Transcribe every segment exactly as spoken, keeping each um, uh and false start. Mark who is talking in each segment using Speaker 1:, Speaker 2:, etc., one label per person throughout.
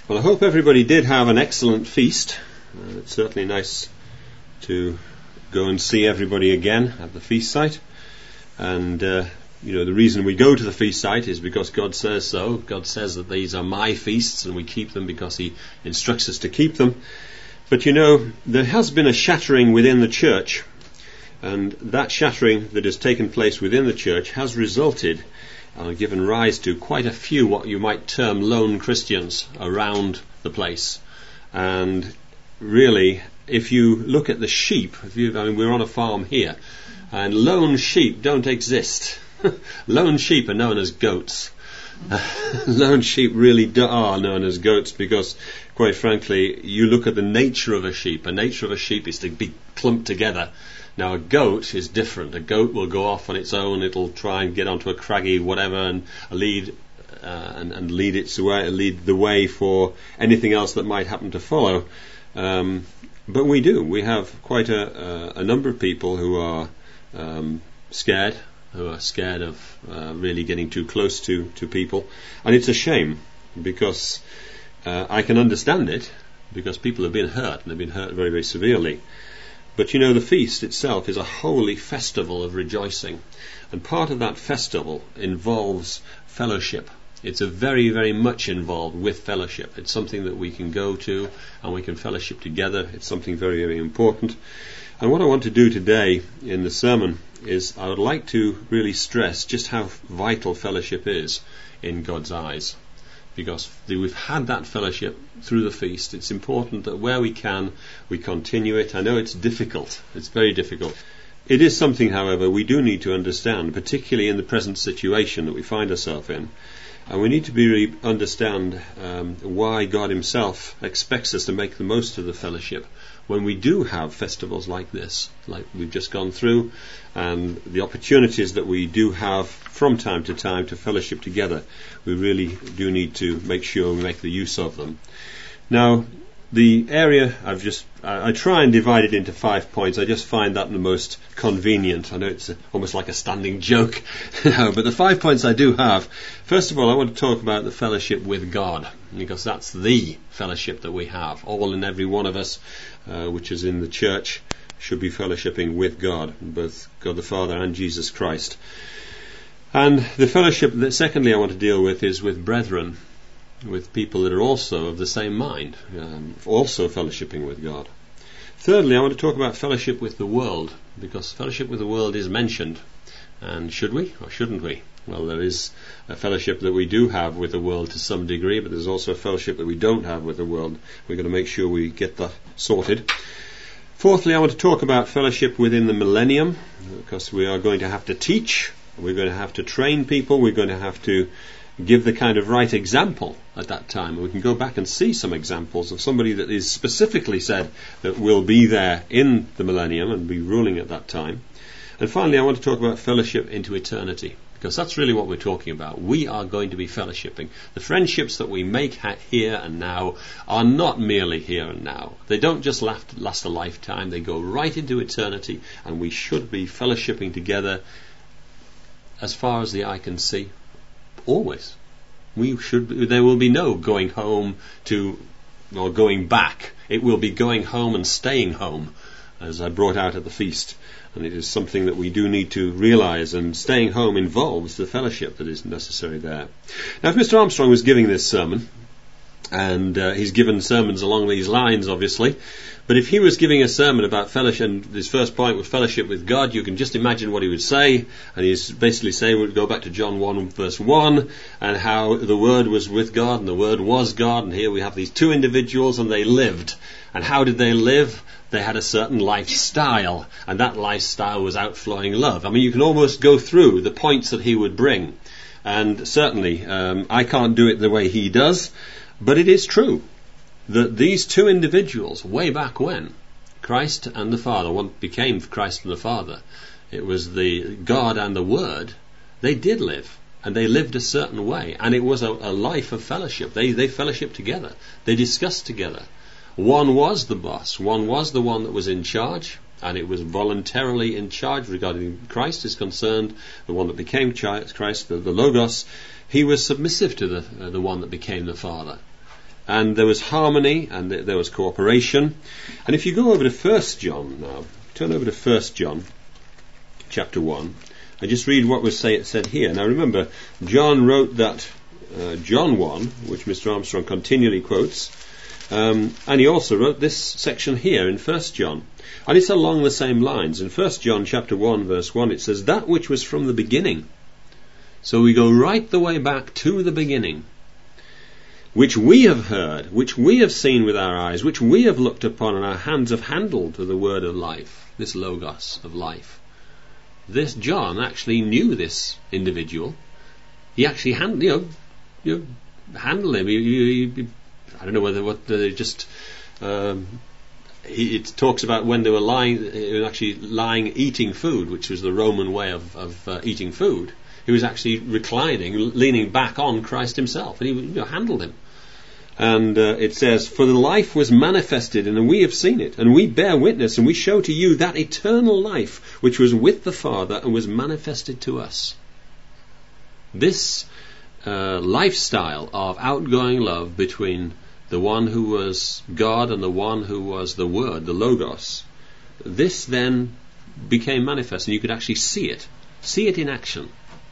Speaker 1: Well, I hope everybody did have an excellent feast. Uh, it's certainly nice to go and see everybody again at the feast site. And, uh, you know, the reason we go to the feast site is because God says so. God says that these are my feasts and we keep them because He instructs us to keep them. But, you know, there has been a shattering within the church. And that shattering that has taken place within the church has resulted Uh, given rise to quite a few what you might term lone Christians around the place. And really, if you look at the sheep, if you, I mean, we're on a farm here, and lone sheep don't exist. Lone sheep are known as goats. Lone sheep really do, are known as goats because, quite frankly, you look at the nature of a sheep. The nature of a sheep is to be clumped together. Now, a goat is different. A goat will go off on its own. It'll try and get onto a craggy whatever and lead uh, and, and lead its way, lead the way for anything else that might happen to follow. Um, but we do. We have quite a, a, a number of people who are um, scared, who are scared of uh, really getting too close to, to people. And it's a shame because uh, I can understand it because people have been hurt and they've been hurt very, very severely. But you know, the feast itself is a holy festival of rejoicing. And part of that festival involves fellowship. It's a very, very much involved with fellowship. It's something that we can go to and we can fellowship together. It's something very, very important. And what I want to do today in the sermon is I would like to really stress just how vital fellowship is in God's eyes. Because we've had that fellowship through the feast. It's important that where we can, we continue it. I know it's difficult. It's very difficult. It is something, however, we do need to understand, particularly in the present situation that we find ourselves in. And we need to be understand um, why God Himself expects us to make the most of the fellowship when we do have festivals like this, like we've just gone through, and the opportunities that we do have from time to time to fellowship together. We really do need to make sure we make the use of them. Now, the area I've just, I, I try and divide it into five points. I just find that the most convenient. I know it's a, almost like a standing joke, but the five points I do have. First of all, I want to talk about the fellowship with God, because that's the fellowship that we have. All and every one of us, uh, which is in the church, should be fellowshipping with God, both God the Father and Jesus Christ. And the fellowship that secondly I want to deal with is with brethren, with people that are also of the same mind, um, also fellowshipping with God. Thirdly, I want to talk about fellowship with the world, because fellowship with the world is mentioned. And should we or shouldn't we? Well, there is a fellowship that we do have with the world to some degree, but there's also a fellowship that we don't have with the world. We're going to make sure we get that sorted. Fourthly, I want to talk about fellowship within the millennium, because we are going to have to teach, we're going to have to train people, we're going to have to give the kind of right example at that time. We can go back and see some examples of somebody that is specifically said that will be there in the millennium and be ruling at that time. And finally, I want to talk about fellowship into eternity, because that's really what we're talking about. We are going to be fellowshipping. The friendships that we make here and now are not merely here and now. They don't just last, last a lifetime. They go right into eternity, and we should be fellowshipping together as far as the eye can see. Always. We should. There will be no going home to, or going back. It will be going home and staying home, as I brought out at the feast. And it is something that we do need to realize, and staying home involves the fellowship that is necessary there. Now, if Mister Armstrong was giving this sermon, and uh, he's given sermons along these lines, obviously, but if he was giving a sermon about fellowship, and his first point was fellowship with God, you can just imagine what he would say. And he's basically saying, we'll go back to John one verse one, and how the Word was with God, and the Word was God, and here we have these two individuals, and they lived. And how did they live? They had a certain lifestyle, and that lifestyle was outflowing love. I mean, you can almost go through the points that he would bring. And certainly, um, I can't do it the way he does, but it is true that these two individuals, way back when, Christ and the Father, one became Christ and the Father, it was the God and the Word, they did live, and they lived a certain way, and it was a, a life of fellowship. They, they fellowshiped together. They discussed together. One was the boss. One was the one that was in charge, and it was voluntarily in charge regarding Christ is concerned. The one that became Christ, the, the Logos, he was submissive to the, uh, the one that became the Father. and there was harmony, and th- there was cooperation. And if you go over to First John now, turn over to First John, chapter one, and just read what was say, said here. Now remember, John wrote that uh, John one, which Mister Armstrong continually quotes, um, and he also wrote this section here in First John. And it's along the same lines. In First John chapter one, verse one, it says, that which was from the beginning. So we go right the way back to the beginning. Which we have heard, which we have seen with our eyes, which we have looked upon, and our hands have handled to the word of life, this logos of life. This John actually knew this individual. He actually hand, you know, you know, handled him. He, he, he, I don't know whether what they just. Um, he, it talks about when they were lying, actually lying, eating food, which was the Roman way of, of uh, eating food. He was actually reclining, leaning back on Christ himself, and he you know, handled him. And uh, it says, for the life was manifested, and we have seen it, and we bear witness, and we show to you that eternal life which was with the Father and was manifested to us. This uh, lifestyle of outgoing love between the one who was God and the one who was the Word, the Logos, this then became manifest, and you could actually see it, see it in action.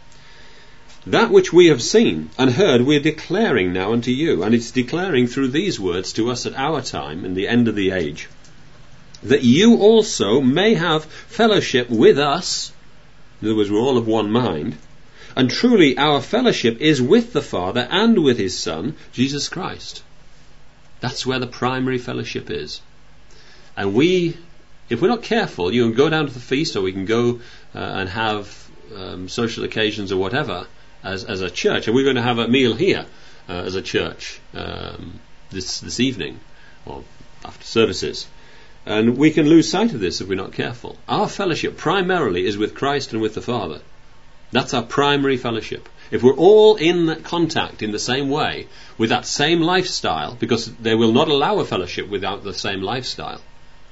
Speaker 1: That which we have seen and heard we are declaring now unto you, and it's declaring through these words to us at our time, in the end of the age, that you also may have fellowship with us. In other words, we're all of one mind, and truly our fellowship is with the Father and with his Son, Jesus Christ. That's where the primary fellowship is. And we, if we're not careful, you can go down to the feast, or we can go uh, and have um, social occasions or whatever, As, as a church, and we're going to have a meal here uh, as a church um, this this evening or after services, and we can lose sight of this if we're not careful. Our fellowship primarily is with Christ and with the Father. That's our primary fellowship. If we're all in that contact in the same way, with that same lifestyle, because they will not allow a fellowship without the same lifestyle,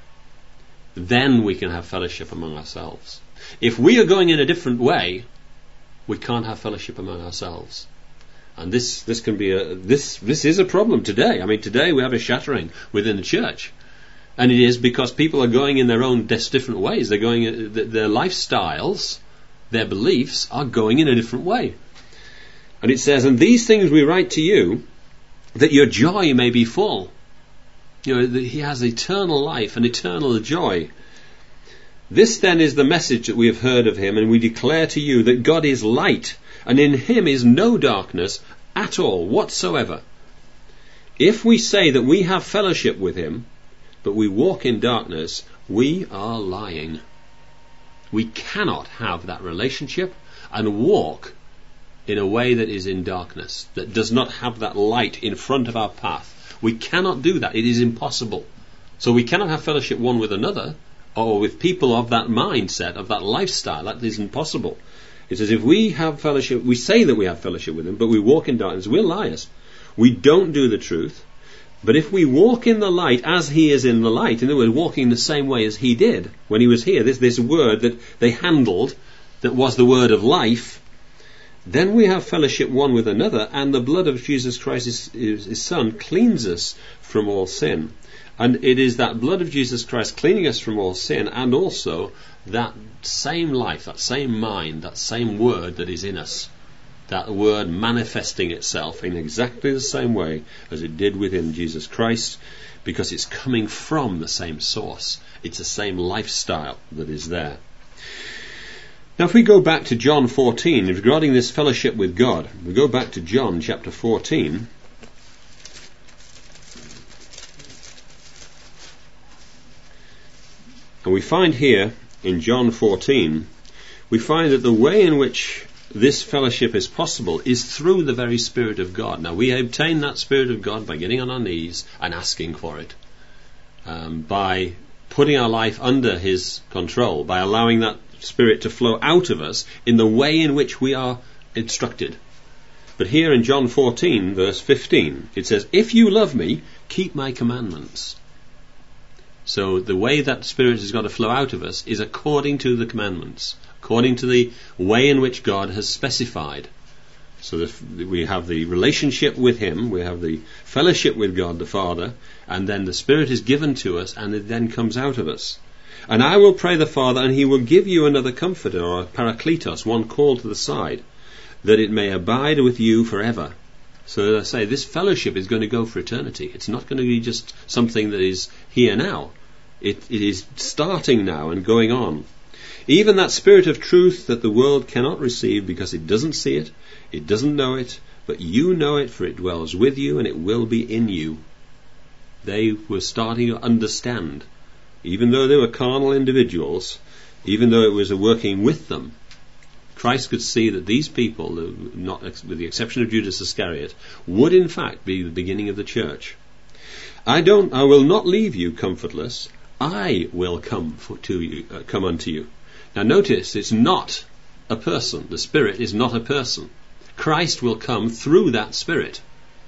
Speaker 1: then we can have fellowship among ourselves. If we are going in a different way, we can't have fellowship among ourselves. And this this can be a this this is a problem today. I mean, today we have a shattering within the church, and it is because people are going in their own different ways. They're going, their lifestyles, their beliefs are going in a different way. And it says, "And these things we write to you, that your joy may be full." You know, that he has eternal life and eternal joy. This then is the message that we have heard of him, and we declare to you that God is light, and in him is no darkness at all whatsoever. If we say that we have fellowship with him, but we walk in darkness, we are lying. We cannot have that relationship and walk in a way that is in darkness, that does not have that light in front of our path. We cannot do that. It is impossible. So we cannot have fellowship one with another, or with people of that mindset, of that lifestyle. That is impossible. It says if we have fellowship, we say that we have fellowship with him, but we walk in darkness, we're liars. We don't do the truth. But if we walk in the light as he is in the light, in other words, walking the same way as he did when he was here, this, this word that they handled, that was the word of life, then we have fellowship one with another, and the blood of Jesus Christ, his, his, his Son, cleans us from all sin. And it is that blood of Jesus Christ cleaning us from all sin, and also that same life, that same mind, that same word that is in us. That word manifesting itself in exactly the same way as it did within Jesus Christ, because it's coming from the same source. It's the same lifestyle that is there. Now if we go back to John fourteen, regarding this fellowship with God, we go back to John chapter fourteen, and we find here in John fourteen, we find that the way in which this fellowship is possible is through the very Spirit of God. Now we obtain that Spirit of God by getting on our knees and asking for it, um, by putting our life under his control, by allowing that Spirit to flow out of us in the way in which we are instructed. But here in John fourteen verse fifteen it says, "If you love me, keep my commandments." So the way that Spirit has got to flow out of us is according to the commandments, according to the way in which God has specified. So the, we have the relationship with him, we have the fellowship with God the Father, and then the Spirit is given to us, and it then comes out of us. And I will pray the Father, and he will give you another comforter, or a parakletos, one called to the side, that it may abide with you forever. So as I say, this fellowship is going to go for eternity. It's not going to be just something that is here now. It, it is starting now and going on. Even that Spirit of truth that the world cannot receive because it doesn't see it, it doesn't know it, but you know it, for it dwells with you and it will be in you. They were starting to understand. Even though they were carnal individuals, even though it was a working with them, Christ could see that these people, not with the exception of Judas Iscariot, would in fact be the beginning of the church. I don't, I will not leave you comfortless. I will come for, to you, uh, come unto you. Now notice, it's not a person. The Spirit is not a person. Christ will come through that Spirit.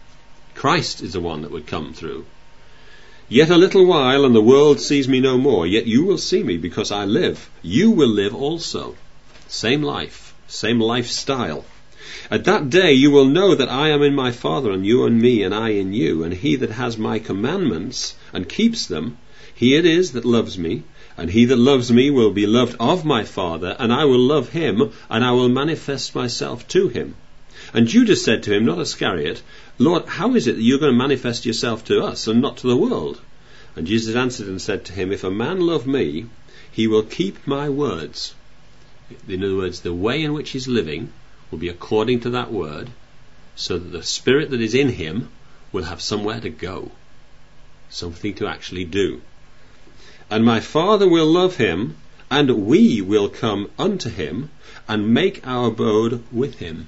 Speaker 1: Christ is the one that would come through. Yet a little while, and the world sees me no more. Yet you will see me, because I live. You will live also. Same life, same lifestyle. At that day you will know that I am in my Father, and you in me, and I in you. And he that has my commandments and keeps them, he it is that loves me. And he that loves me will be loved of my Father, and I will love him, and I will manifest myself to him. And Judas said to him, not Iscariot, Lord, how is it that you're going to manifest yourself to us and not to the world? And Jesus answered and said to him, if a man love me, he will keep my words. In other words, the way in which he's living will be according to that word, so that the Spirit that is in him will have somewhere to go, something to actually do. And my Father will love him, and we will come unto him, and make our abode with him.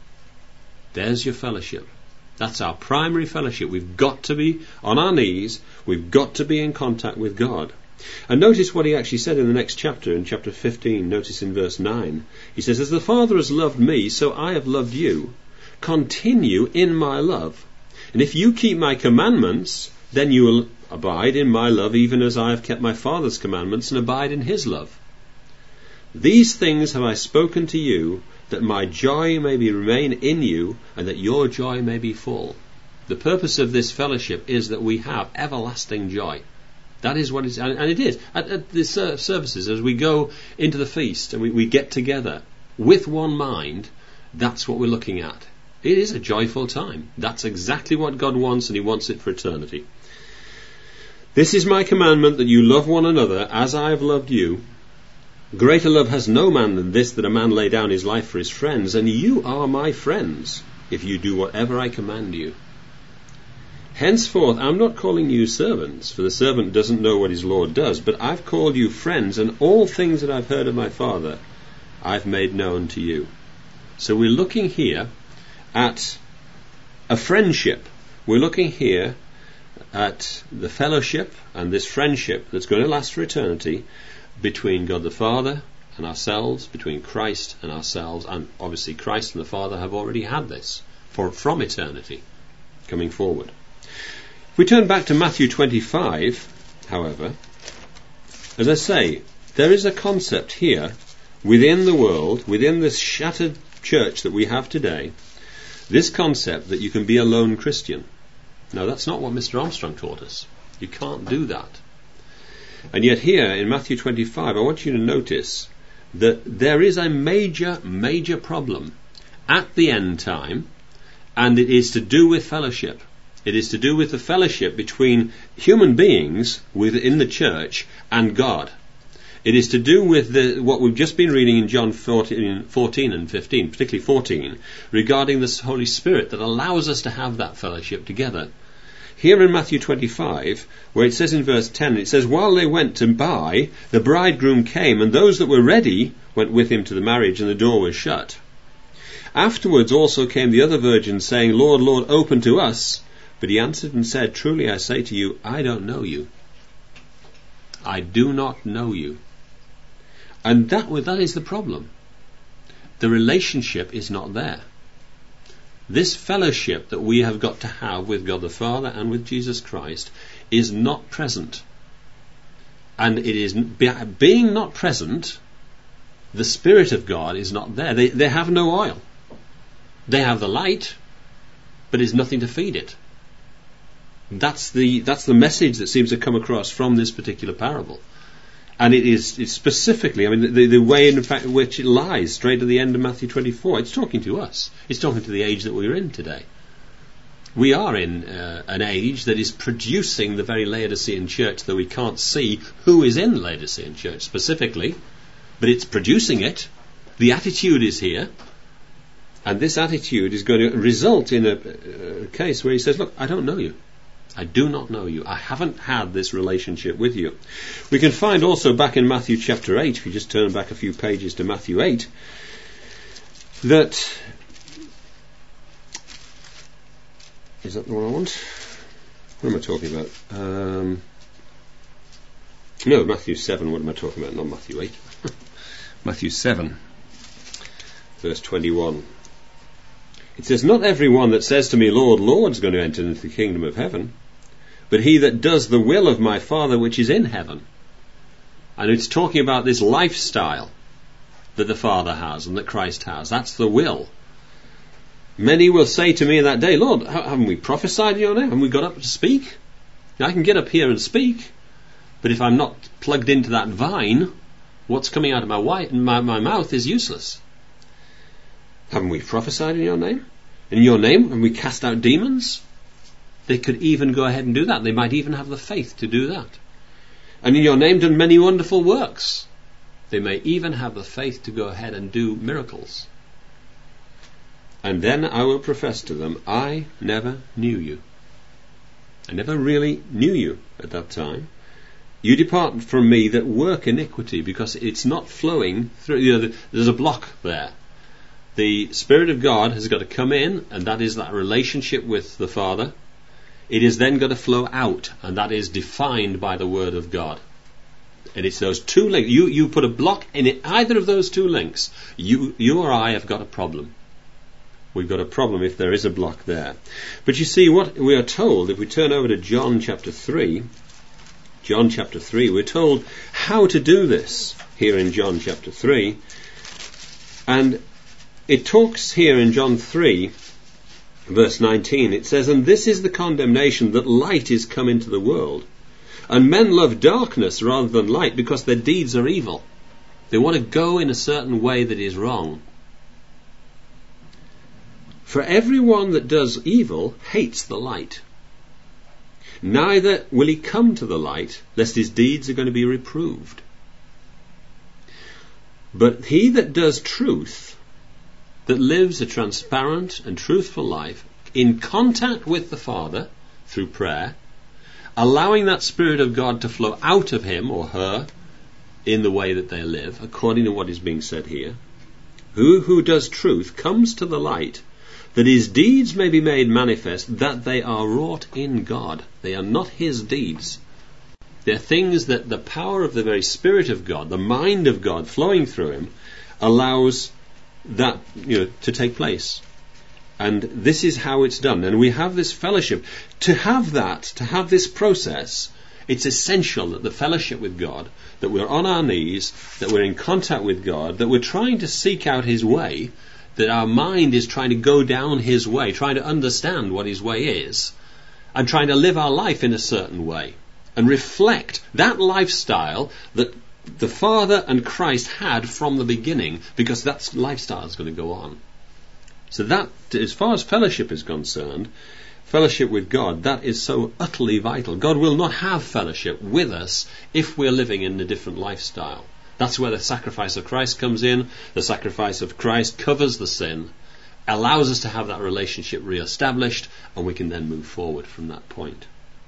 Speaker 1: There's your fellowship. That's our primary fellowship. We've got to be on our knees. We've got to be in contact with God. And notice what he actually said in the next chapter, in chapter fifteen. Notice in verse nine. He says, as the Father has loved me, so I have loved you. Continue in my love. And if you keep my commandments, then you will abide in my love, even as I have kept my Father's commandments and abide in his love. These things have I spoken to you, that my joy may be remain in you, and that your joy may be full. The purpose of this fellowship is that we have everlasting joy. That is what it's, and it is. At, at the services, as we go into the feast and we, we get together with one mind, that's what we're looking at. It is a joyful time. That's exactly what God wants, and he wants it for eternity. This is my commandment, that you love one another as I have loved you. Greater love has no man than this, that a man lay down his life for his friends, and you are my friends, if you do whatever I command you. Henceforth, I'm not calling you servants, for the servant doesn't know what his Lord does, but I've called you friends, and all things that I've heard of my Father, I've made known to you. So we're looking here at a friendship. We're looking here at the fellowship and this friendship that's going to last for eternity between God the Father and ourselves, between Christ and ourselves, and obviously Christ and the Father have already had this for from eternity coming forward. If we turn back to Matthew twenty-five, however, as I say, there is a concept here within the world, within this shattered church that we have today, this concept that you can be a lone Christian. Now, that's not what Mister Armstrong taught us. You can't do that. And yet here in Matthew twenty-five, I want you to notice that there is a major, major problem at the end time, and it is to do with fellowship. It is to do with the fellowship between human beings within the church and God. It is to do with the, what we've just been reading in John fourteen, fourteen and fifteen, particularly fourteen, regarding the Holy Spirit that allows us to have that fellowship together. Here in Matthew twenty-five, where it says in verse ten, it says, while they went to buy, the bridegroom came, and those that were ready went with him to the marriage, and the door was shut. Afterwards also came the other virgins, saying, Lord, Lord, open to us. But he answered and said, truly I say to you, I don't know you. I do not know you. And that, that is the problem. The relationship is not there. This fellowship that we have got to have with God the Father and with Jesus Christ is not present. And it is being not present, the Spirit of God is not there. They, they have no oil. They have the light, but it's nothing to feed it. That's the that's the message that seems to come across from this particular parable. And it is it's specifically, I mean, the, the way in fact which it lies straight at the end of Matthew twenty-four, it's talking to us. It's talking to the age that we're in today. We are in uh, an age that is producing the very Laodicean church, though we can't see who is in the Laodicean church specifically, but it's producing it. The attitude is here, and this attitude is going to result in a, a case where he says, look, I don't know you. I do not know you. I haven't had this relationship with you. We can find also back in Matthew chapter eight, if you just turn back a few pages to Matthew eight, that... Is that the one I want? What am I talking about? Um, no, Matthew seven. What am I talking about? Not Matthew eight. Matthew seven, verse twenty-one. It says, not everyone that says to me, Lord, Lord, is going to enter into the kingdom of heaven, but he that does the will of my Father which is in heaven. And it's talking about this lifestyle that the Father has and that Christ has. That's the will. Many will say to me in that day, Lord, haven't we prophesied in your name? Haven't we got up to speak? Now, I can get up here and speak, but if I'm not plugged into that vine, what's coming out of my, wi- my, my mouth is useless. Haven't we prophesied in your name? In your name, when we cast out demons? They could even go ahead and do that. They might even have the faith to do that. And in your name done many wonderful works. They may even have the faith to go ahead and do miracles. And then I will profess to them, I never knew you. I never really knew you at that time. You depart from me that work iniquity, because it's not flowing through. You know, there's a block there. The Spirit of God has got to come in, and that is that relationship with the Father. It is then got to flow out, and that is defined by the Word of God. And it's those two links. You, you put a block in it, either of those two links, you, you or I have got a problem. We've got a problem if there is a block there. But you see, what we are told, if we turn over to John chapter three, John chapter three, we're told how to do this here in John chapter three. And it talks here in John three, verse nineteen, it says, and this is the condemnation, that light is come into the world, and men love darkness rather than light, because their deeds are evil. They want to go in a certain way that is wrong. For everyone that does evil hates the light, neither will he come to the light, lest his deeds are going to be reproved. But he that does truth, that lives a transparent and truthful life, in contact with the Father through prayer, allowing that Spirit of God to flow out of him or her in the way that they live, according to what is being said here, who who does truth comes to the light, that his deeds may be made manifest, that they are wrought in God. They are not his deeds. They're things that the power of the very Spirit of God, the mind of God flowing through him, allows that, you know, to take place. And this is how it's done. And we have this fellowship. To have that, to have this process, it's essential that the fellowship with God, that we're on our knees, that we're in contact with God, that we're trying to seek out his way, that our mind is trying to go down his way, trying to understand what his way is, and trying to live our life in a certain way, and reflect that lifestyle that the Father and Christ had from the beginning, because that lifestyle is going to go on. So that, as far as fellowship is concerned, fellowship with God, that is so utterly vital. God will not have fellowship with us if we're living in a different lifestyle. That's where the sacrifice of Christ comes in. The sacrifice of Christ covers the sin, allows us to have that relationship re-established, and we can then move forward from that point.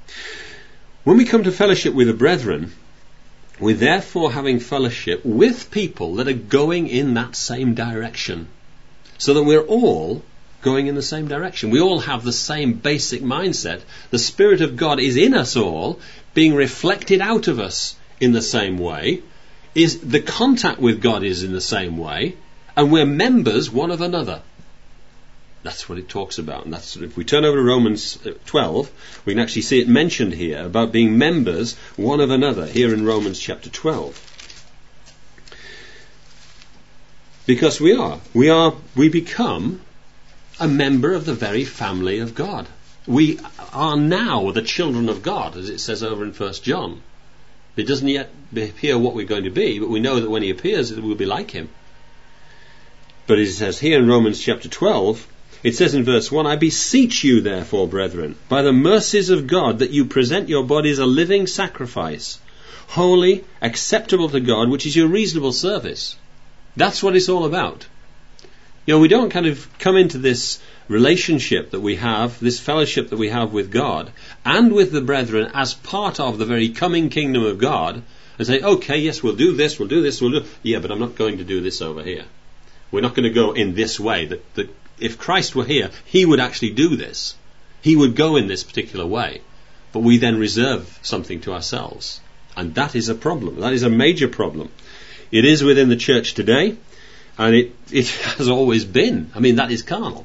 Speaker 1: When we come to fellowship with the brethren, we're therefore having fellowship with people that are going in that same direction, so that we're all going in the same direction. We all have the same basic mindset. The Spirit of God is in us all, being reflected out of us in the same way. Is the contact with God is in the same way, and we're members one of another. That's what it talks about. And that's, if we turn over to Romans twelve, we can actually see it mentioned here about being members one of another here in Romans chapter twelve. Because we are, we are, we become a member of the very family of God. We are now the children of God, as it says over in First John. It doesn't yet appear what we're going to be, but we know that when he appears, it will be like him. But it says here in Romans chapter twelve, it says in verse one, I beseech you therefore, brethren, by the mercies of God, that you present your bodies a living sacrifice, holy, acceptable to God, which is your reasonable service. That's what it's all about. You know, we don't kind of come into this relationship that we have, this fellowship that we have with God and with the brethren as part of the very coming kingdom of God and say, okay, yes, we'll do this, we'll do this, we'll do, yeah, but I'm not going to do this over here. We're not going to go in this way. That, that if Christ were here, he would actually do this. He would go in this particular way. But we then reserve something to ourselves. And that is a problem. That is a major problem. It is within the church today, and it, it has always been. I mean, that is carnal.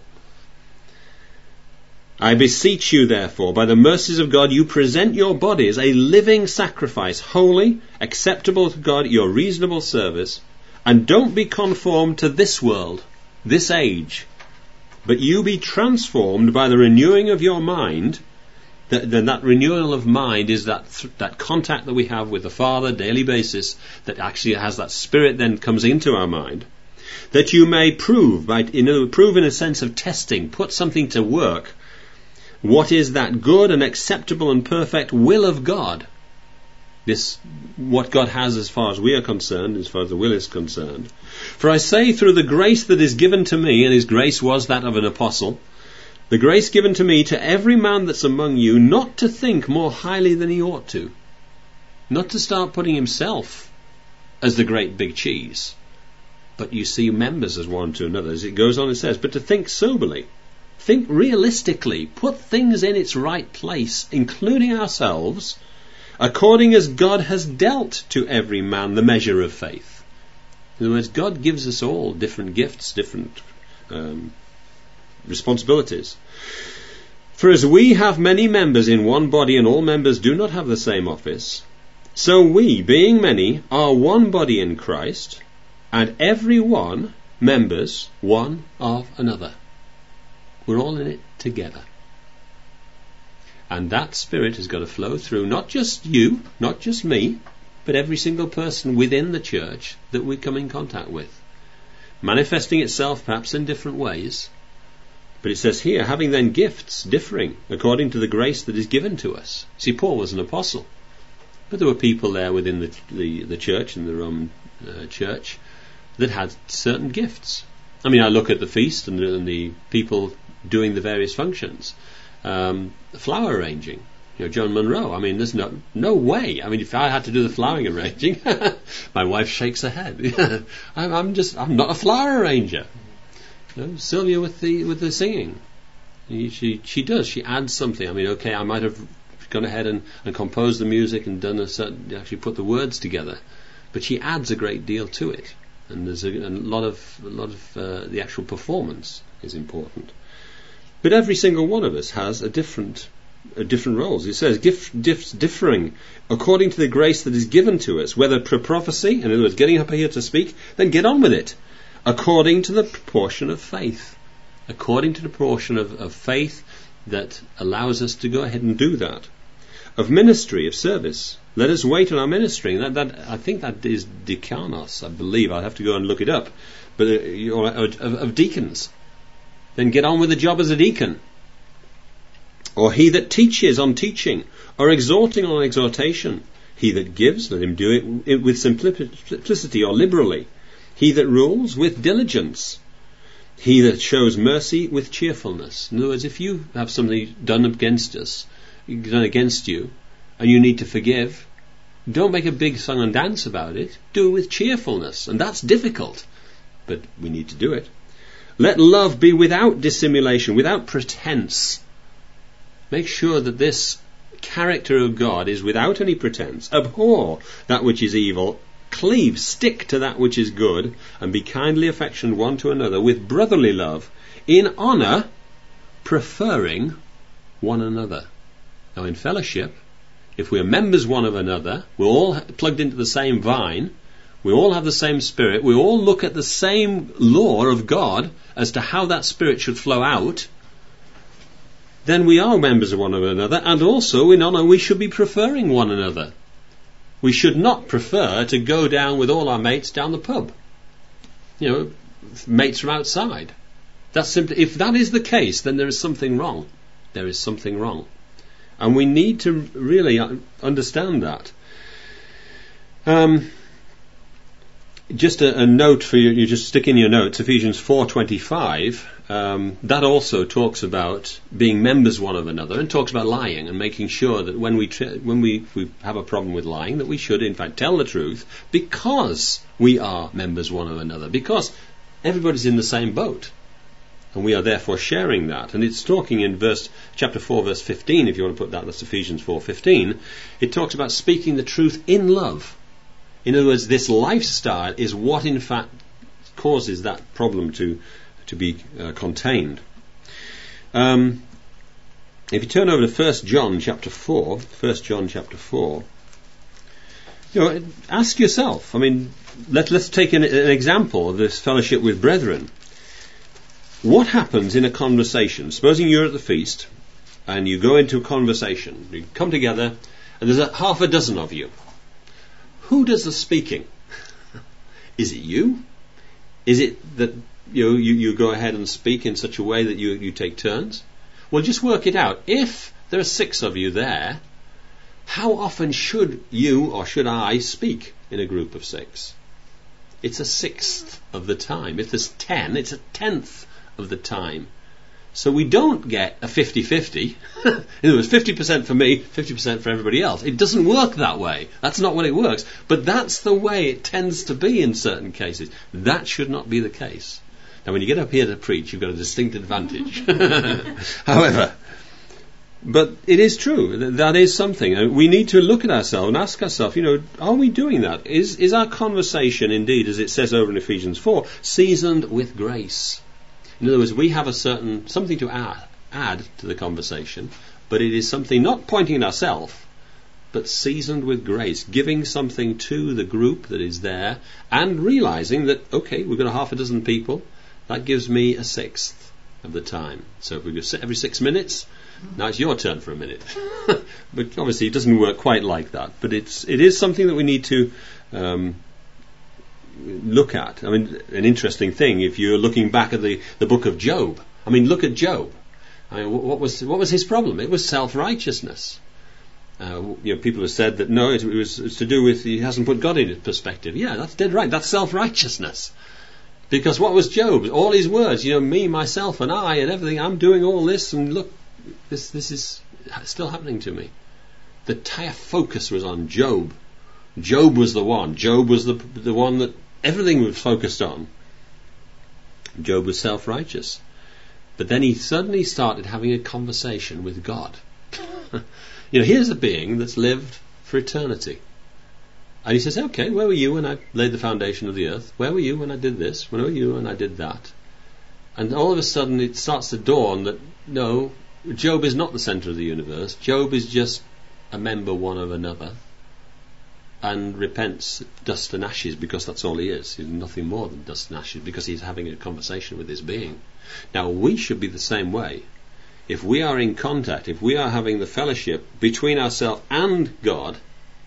Speaker 1: I beseech you, therefore, by the mercies of God, you present your bodies a living sacrifice, holy, acceptable to God, your reasonable service, and don't be conformed to this world, this age, but you be transformed by the renewing of your mind. That, then that renewal of mind is that that contact that we have with the Father, daily basis, that actually has that Spirit then comes into our mind, that you may prove, by, you know, prove in a sense of testing, put something to work, what is that good and acceptable and perfect will of God. This, what God has as far as we are concerned, as far as the will is concerned. For I say, through the grace that is given to me, and his grace was that of an apostle, the grace given to me, to every man that's among you, not to think more highly than he ought to. Not to start putting himself as the great big cheese, but you see members as one to another. As it goes on, it says, but to think soberly, think realistically, put things in its right place, including ourselves, according as God has dealt to every man the measure of faith. In other words, God gives us all different gifts, different um, responsibilities. For as we have many members in one body, and all members do not have the same office, so we, being many, are one body in Christ, and every one members one of another. We're all in it together. And that Spirit has got to flow through not just you, not just me, but every single person within the church that we come in contact with, manifesting itself perhaps in different ways. But it says here, having then gifts differing according to the grace that is given to us. See, Paul was an apostle, but there were people there within the the, the church, in the Roman uh, church, that had certain gifts. I mean, I look at the feast and the, and the people doing the various functions. Um, flower arranging, you know, John Monroe. I mean, there's no no way. I mean, if I had to do the flowering arranging, my wife shakes her head. I'm, I'm just, I'm not a flower arranger. You know, Sylvia with the with the singing, she she does. She adds something. I mean, okay, I might have gone ahead and, and composed the music and done a certain, actually put the words together, but she adds a great deal to it, and there's a, a lot of a lot of uh, the actual performance is important. But every single one of us has a different, a different roles. It says gift, gifts differing according to the grace that is given to us. Whether for prophecy, in other words, getting up here to speak, then get on with it. According to the proportion of faith, according to the proportion of, of faith that allows us to go ahead and do that. Of ministry, of service, let us wait on our ministry. That, that I think that is deaconos. I believe I'll have to go and look it up. But uh, of, of deacons. Then get on with the job as a deacon. Or he that teaches on teaching, or exhorting on exhortation. He that gives, let him do it with simplicity or liberally. He that rules, with diligence. He that shows mercy, with cheerfulness. In other words, if you have something done against us, done against you, and you need to forgive, don't make a big song and dance about it. Do it with cheerfulness. And that's difficult, but we need to do it. Let love be without dissimulation, without pretense. Make sure that this character of God is without any pretense. Abhor that which is evil. Cleave, stick to that which is good, and be kindly affectioned one to another with brotherly love, in honour, preferring one another. Now in fellowship, if we're members one of another, we're all plugged into the same vine, we all have the same Spirit, we all look at the same law of God as to how that Spirit should flow out, then we are members of one another, and also in honour we should be preferring one another. We should not prefer to go down with all our mates down the pub. You know, mates from outside. That's simply, if that is the case, then there is something wrong. There is something wrong. And we need to really understand that. Um, just a, a note for you, you just stick in your notes, Ephesians four twenty-five, um, that also talks about being members one of another, and talks about lying and making sure that when we tri- when we, we have a problem with lying, that we should in fact tell the truth, because we are members one of another, because everybody's in the same boat, and we are therefore sharing that. And it's talking in verse chapter four verse fifteen, if you want to put that, that's Ephesians four fifteen. It talks about speaking the truth in love. In other words, this lifestyle is what in fact causes that problem to to be uh, contained. Um, if you turn over to First John chapter four, First John chapter four, you know, ask yourself. I mean, let let's take an, an example of this fellowship with brethren. What happens in a conversation? Supposing you're at the feast and you go into a conversation, you come together, and there's a half a dozen of you. Who does the speaking? Is it you? Is it that you, know, you you go ahead and speak in such a way that you, you take turns? Well, just work it out. If there are six of you there, how often should you or should I speak in a group of six? It's a sixth of the time. If there's ten, it's a tenth of the time. So we don't get a fifty-fifty. In other words, fifty percent for me, fifty percent for everybody else. It doesn't work that way. That's not what it works. But that's the way it tends to be in certain cases. That should not be the case. Now, when you get up here to preach, you've got a distinct advantage. However, but it is true. That is something. We need to look at ourselves and ask ourselves, you know, are we doing that? Is, is our conversation indeed, as it says over in Ephesians four, seasoned with grace? In other words, we have a certain something to add, add to the conversation, but it is something not pointing at ourselves, but seasoned with grace, giving something to the group that is there, and realizing that, okay, we've got a half a dozen people, that gives me a sixth of the time. So if we go every six minutes, now it's your turn for a minute. But obviously it doesn't work quite like that, but it's it is something that we need to um, look at. I mean, an interesting thing, if you're looking back at the, the book of Job, I mean, look at Job. I mean, what was what was his problem? It was self-righteousness. Uh, you know, people have said that no, it, it was it's to do with he hasn't put God in perspective. Yeah, that's dead right. That's self-righteousness. Because what was Job? All his words, you know, me, myself, and I, and everything. I'm doing all this, and look, this this is still happening to me. The entire focus was on Job. Job was the one. Job was the the one that everything was focused on. Job was self-righteous. But then he suddenly started having a conversation with God. You know, here's a being that's lived for eternity. And he says, okay, where were you when I laid the foundation of the earth? Where were you when I did this? Where were you when I did that? And all of a sudden it starts to dawn that, no, Job is not the centre of the universe. Job is just a member one of another, and repents dust and ashes, because that's all he is. He's nothing more than dust and ashes, because he's having a conversation with his being. Now, we should be the same way. If we are in contact, if we are having the fellowship between ourselves and God,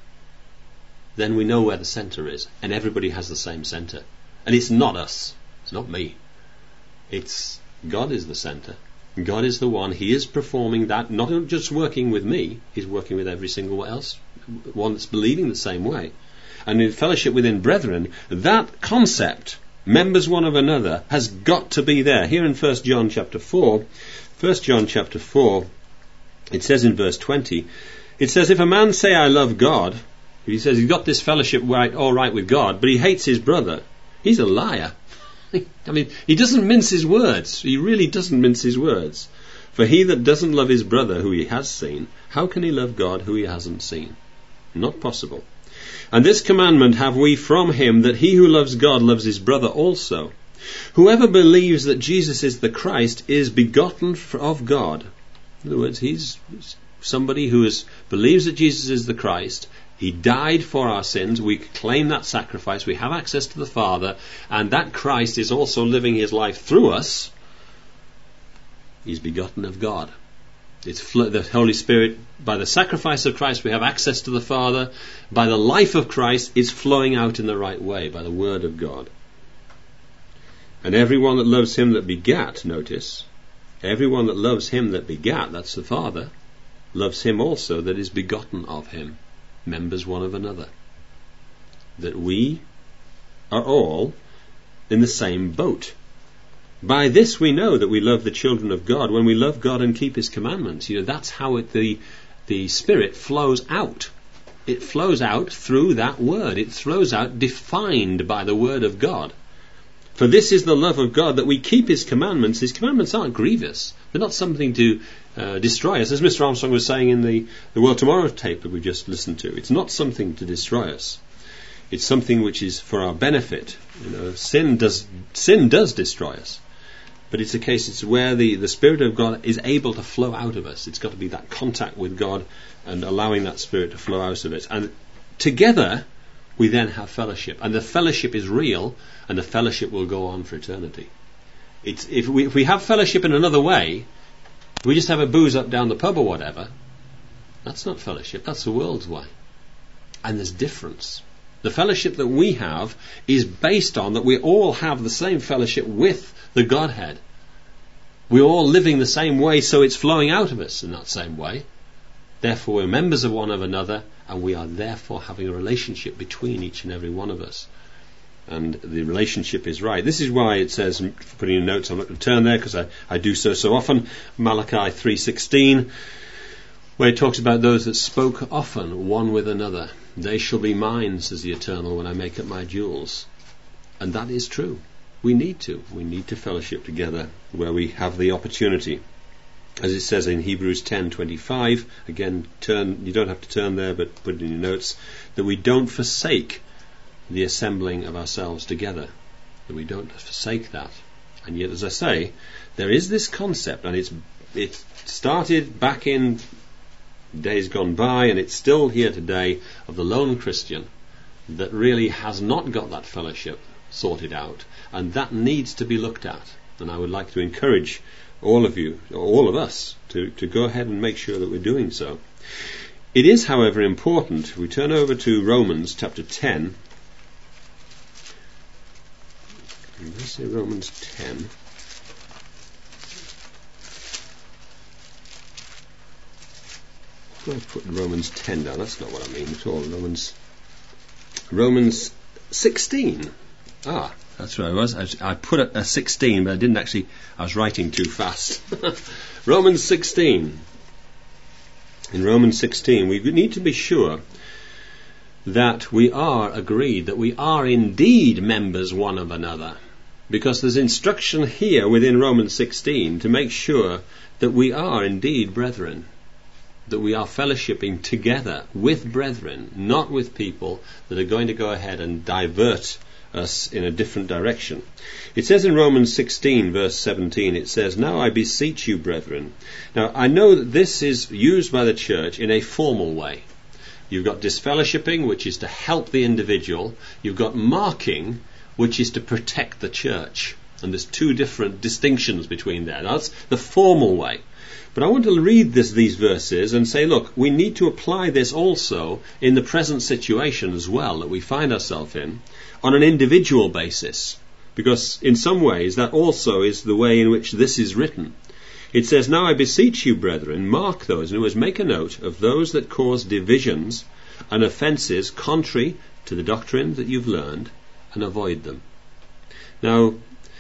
Speaker 1: then we know where the centre is, and everybody has the same centre. And it's not us. It's not me. It's God is the centre. God is the one. He is performing that, not just working with me, he's working with every single else, one that's believing the same way. And in fellowship within brethren, that concept, members one of another, has got to be there. Here in First John chapter four, First John chapter four, it says in verse twenty, it says, if a man say I love God, he says he's got this fellowship right, all right with God, but he hates his brother, he's a liar. I mean, he doesn't mince his words. He really doesn't mince his words. For he that doesn't love his brother who he has seen, how can he love God who he hasn't seen? Not possible. And this commandment have we from him, that he who loves God loves his brother also. Whoever believes that Jesus is the Christ is begotten of God. In other words, he's somebody who is, believes that Jesus is the Christ, He died for our sins. We claim that sacrifice. We have access to the Father, and that Christ is also living his life through us. He's begotten of God. It's fl- the Holy Spirit, by the sacrifice of Christ, we have access to the Father. By the life of Christ, it's flowing out in the right way, by the Word of God. And everyone that loves him that begat, notice, everyone that loves him that begat, that's the Father, loves him also that is begotten of him, members one of another. That we are all in the same boat. By this we know that we love the children of God, when we love God and keep his commandments. You know, that's how it, the, the Spirit flows out. It flows out through that word. It flows out defined by the word of God. For this is the love of God, that we keep his commandments. His commandments aren't grievous. They're not something to uh, destroy us. As Mister Armstrong was saying in the, the World Tomorrow tape that we just listened to, it's not something to destroy us. It's something which is for our benefit. You know, sin does sin does destroy us. But it's a case, it's where the, the Spirit of God is able to flow out of us. It's got to be that contact with God and allowing that Spirit to flow out of it. And together, we then have fellowship. And the fellowship is real, and the fellowship will go on for eternity. It's, if we, if we have fellowship in another way, if we just have a booze up down the pub or whatever, that's not fellowship, that's the world's way. And there's difference. The fellowship that we have is based on that we all have the same fellowship with the Godhead. We're all living the same way, so it's flowing out of us in that same way. Therefore, we're members of one of another, and we are therefore having a relationship between each and every one of us. And the relationship is right. This is why it says, putting in notes, I'm not going to turn there because I, I do so so often, Malachi three sixteen, where it talks about those that spoke often one with another. They shall be mine, says the Eternal, when I make up my jewels. And that is true. We need to. We need to fellowship together where we have the opportunity. As it says in Hebrews ten twenty-five, again, turn, you don't have to turn there, but put it in your notes, that we don't forsake the assembling of ourselves together. That we don't forsake that. And yet, as I say, there is this concept, and it's it started back in days gone by, and it's still here today, of the lone Christian that really has not got that fellowship sorted out, and that needs to be looked at. And I would like to encourage all of you, or all of us, to, to go ahead and make sure that we're doing so. It is, however, important. We turn over to Romans chapter ten. Let's say Romans ten. I'll put Romans ten down. That's not what I mean at all. Romans, Romans sixteen. Ah, that's where I was. I, I put a, a sixteen, but I didn't actually. I was writing too fast. Romans sixteen. In Romans sixteen, we need to be sure that we are agreed, that we are indeed members one of another, because there's instruction here within Romans sixteen to make sure that we are indeed brethren, that we are fellowshipping together with brethren, not with people that are going to go ahead and divert us in a different direction. It says in Romans sixteen verse seventeen, it says, "Now I beseech you, brethren." Now I know that this is used by the church in a formal way. You've got disfellowshipping, which is to help the individual. You've got marking, which is to protect the church. And there's two different distinctions between there. That's the formal way. But I want to read this, these verses and say, look, we need to apply this also in the present situation as well that we find ourselves in, on an individual basis. Because in some ways that also is the way in which this is written. It says, "Now I beseech you, brethren, mark those," in other words, make a note of those that cause divisions and offences contrary to the doctrine that you've learned, and avoid them. Now,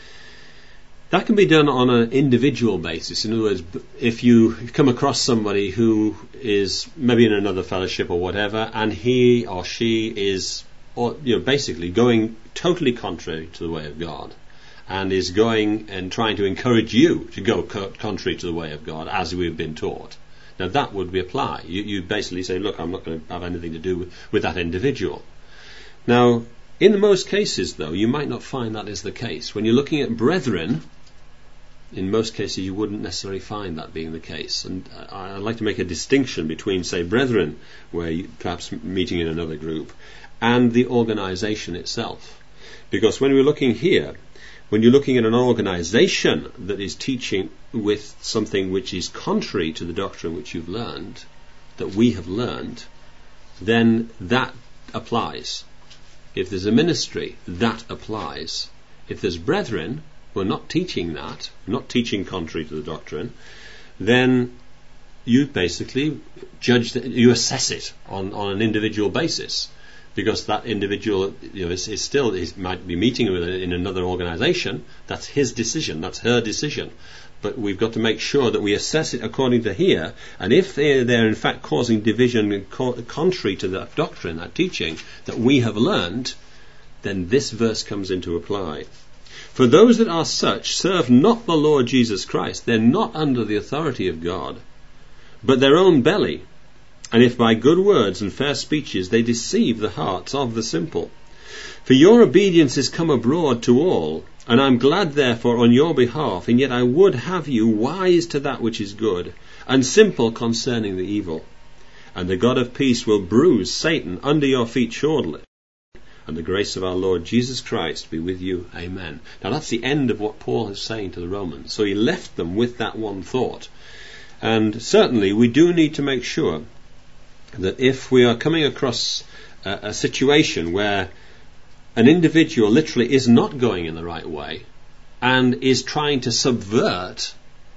Speaker 1: that can be done on an individual basis. In other words, if you come across somebody who is maybe in another fellowship or whatever, and he or she is, or, you know, basically going totally contrary to the way of God, and is going and trying to encourage you to go co- contrary to the way of God, as we've been taught. Now that would be apply. You, you basically say, look, I'm not going to have anything to do with, with that individual. Now, in most cases, though, you might not find that is the case. When you're looking at brethren, in most cases you wouldn't necessarily find that being the case. And I, I'd like to make a distinction between, say, brethren, where you perhaps meeting in another group, and the organisation itself. Because when we're looking here, when you're looking at an organisation that is teaching with something which is contrary to the doctrine which you've learned, that we have learned, then that applies. If there's a ministry, that applies. If there's brethren who are not teaching that, not teaching contrary to the doctrine, then you basically judge, that, you assess it on, on an individual basis. Because that individual, you know, is, is still is, might be meeting with in another organisation. That's his decision. That's her decision. But we've got to make sure that we assess it according to here. And if they're, they're in fact causing division co- contrary to that doctrine, that teaching that we have learned, then this verse comes into apply. For those that are such serve not the Lord Jesus Christ. They're not under the authority of God, but their own belly. And if by good words and fair speeches they deceive the hearts of the simple. For your obedience is come abroad to all, and I am glad therefore on your behalf, and yet I would have you wise to that which is good, and simple concerning the evil. And the God of peace will bruise Satan under your feet shortly. And the grace of our Lord Jesus Christ be with you. Amen. Now that's the end of what Paul is saying to the Romans. So he left them with that one thought. And certainly we do need to make sure that if we are coming across a, a situation where an individual literally is not going in the right way and is trying to subvert,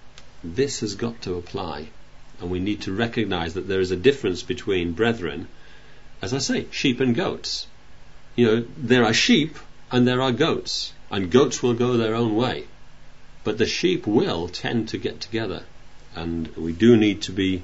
Speaker 1: this has got to apply. And we need to recognize that there is a difference between brethren, as I say, sheep and goats. You know, there are sheep and there are goats, and goats will go their own way, but the sheep will tend to get together, and we do need to be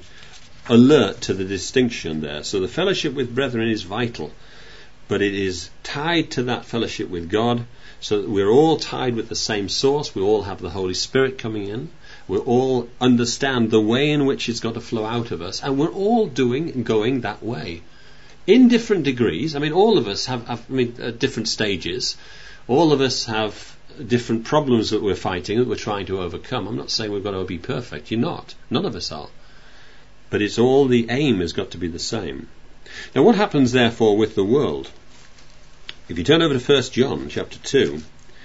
Speaker 1: alert to the distinction there. So the fellowship with brethren is vital, but it is tied to that fellowship with God, so that we're all tied with the same source. We all have the Holy Spirit coming in. We all understand the way in which it's got to flow out of us, and we're all doing and going that way in different degrees. I mean, all of us have, have I mean, at different stages. All of us have different problems that we're fighting, that we're trying to overcome. I'm not saying we've got to be perfect. You're not. None of us are. But it's all, the aim has got to be the same. Now what happens therefore with the world? If you turn over to First John chapter two,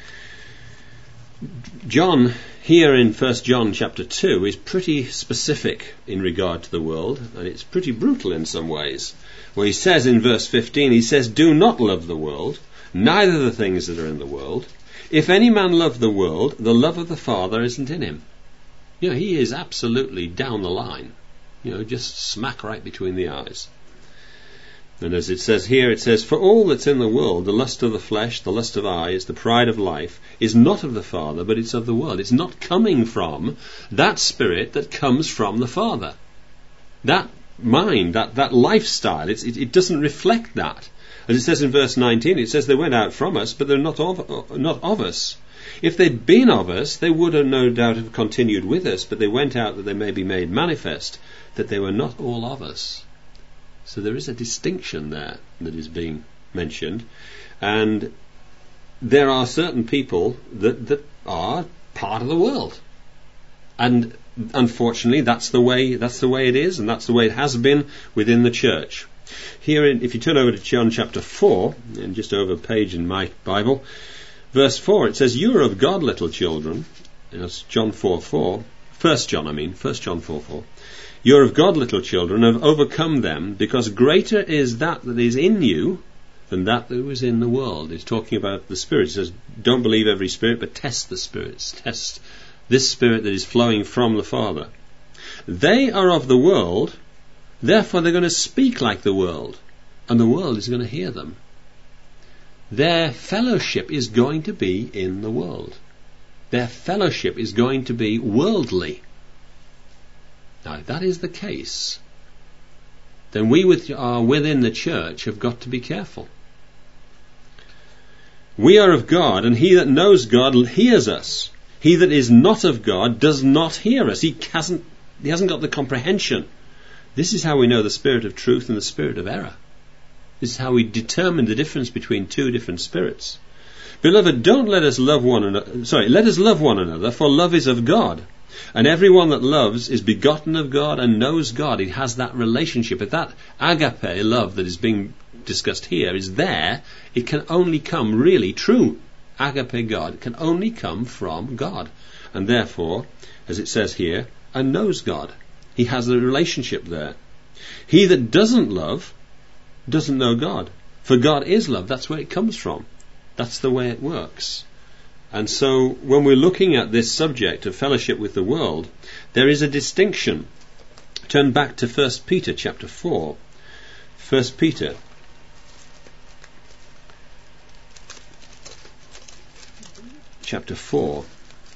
Speaker 1: John here in First John chapter two is pretty specific in regard to the world, and it's pretty brutal in some ways, where he says in verse fifteen, he says, do not love the world, neither the things that are in the world. If any man love the world, the love of the Father isn't in him. You know, he is absolutely down the line. You know, just smack right between the eyes. And as it says here, it says, for all that's in the world, the lust of the flesh, the lust of eyes, the pride of life, is not of the Father, but it's of the world. It's not coming from that spirit that comes from the Father. That mind, that, that lifestyle, it's, it, it doesn't reflect that. As it says in verse nineteen, it says they went out from us, but they're not of, not of us. If they'd been of us, they would have no doubt have continued with us, but they went out that they may be made manifest that they were not all of us. So there is a distinction there that is being mentioned, and there are certain people that, that are part of the world, and unfortunately that's the way that's the way it is, and that's the way it has been within the church. Here, in, if you turn over to John chapter four, and just over a page in my Bible, verse four, it says, you are of God, little children. And that's John four four. First John, I mean, First John four four. You are of God, little children, and have overcome them, because greater is that that is in you than that that was in the world. It's talking about the Spirit. It says, don't believe every spirit, but test the spirits. Test this Spirit that is flowing from the Father. They are of the world, therefore they're going to speak like the world, and the world is going to hear them. Their fellowship is going to be in the world. Their fellowship is going to be worldly. Now, if that is the case, then we which are within the church have got to be careful. We are of God, and he that knows God hears us. He that is not of God does not hear us. He hasn't, he hasn't got the comprehension. This is how we know the spirit of truth and the spirit of error. This is how we determine the difference between two different spirits. Beloved, don't let us love one another. Sorry, let us love one another, for love is of God. And everyone that loves is begotten of God and knows God. It has that relationship. If that agape love that is being discussed here is there, it can only come, really, true agape God, it can only come from God. And therefore, as it says here, and knows God. He has a relationship there. He that doesn't love doesn't know God. For God is love. That's where it comes from. That's the way it works. And so when we're looking at this subject of fellowship with the world, there is a distinction. Turn back to First Peter chapter four. First Peter chapter four.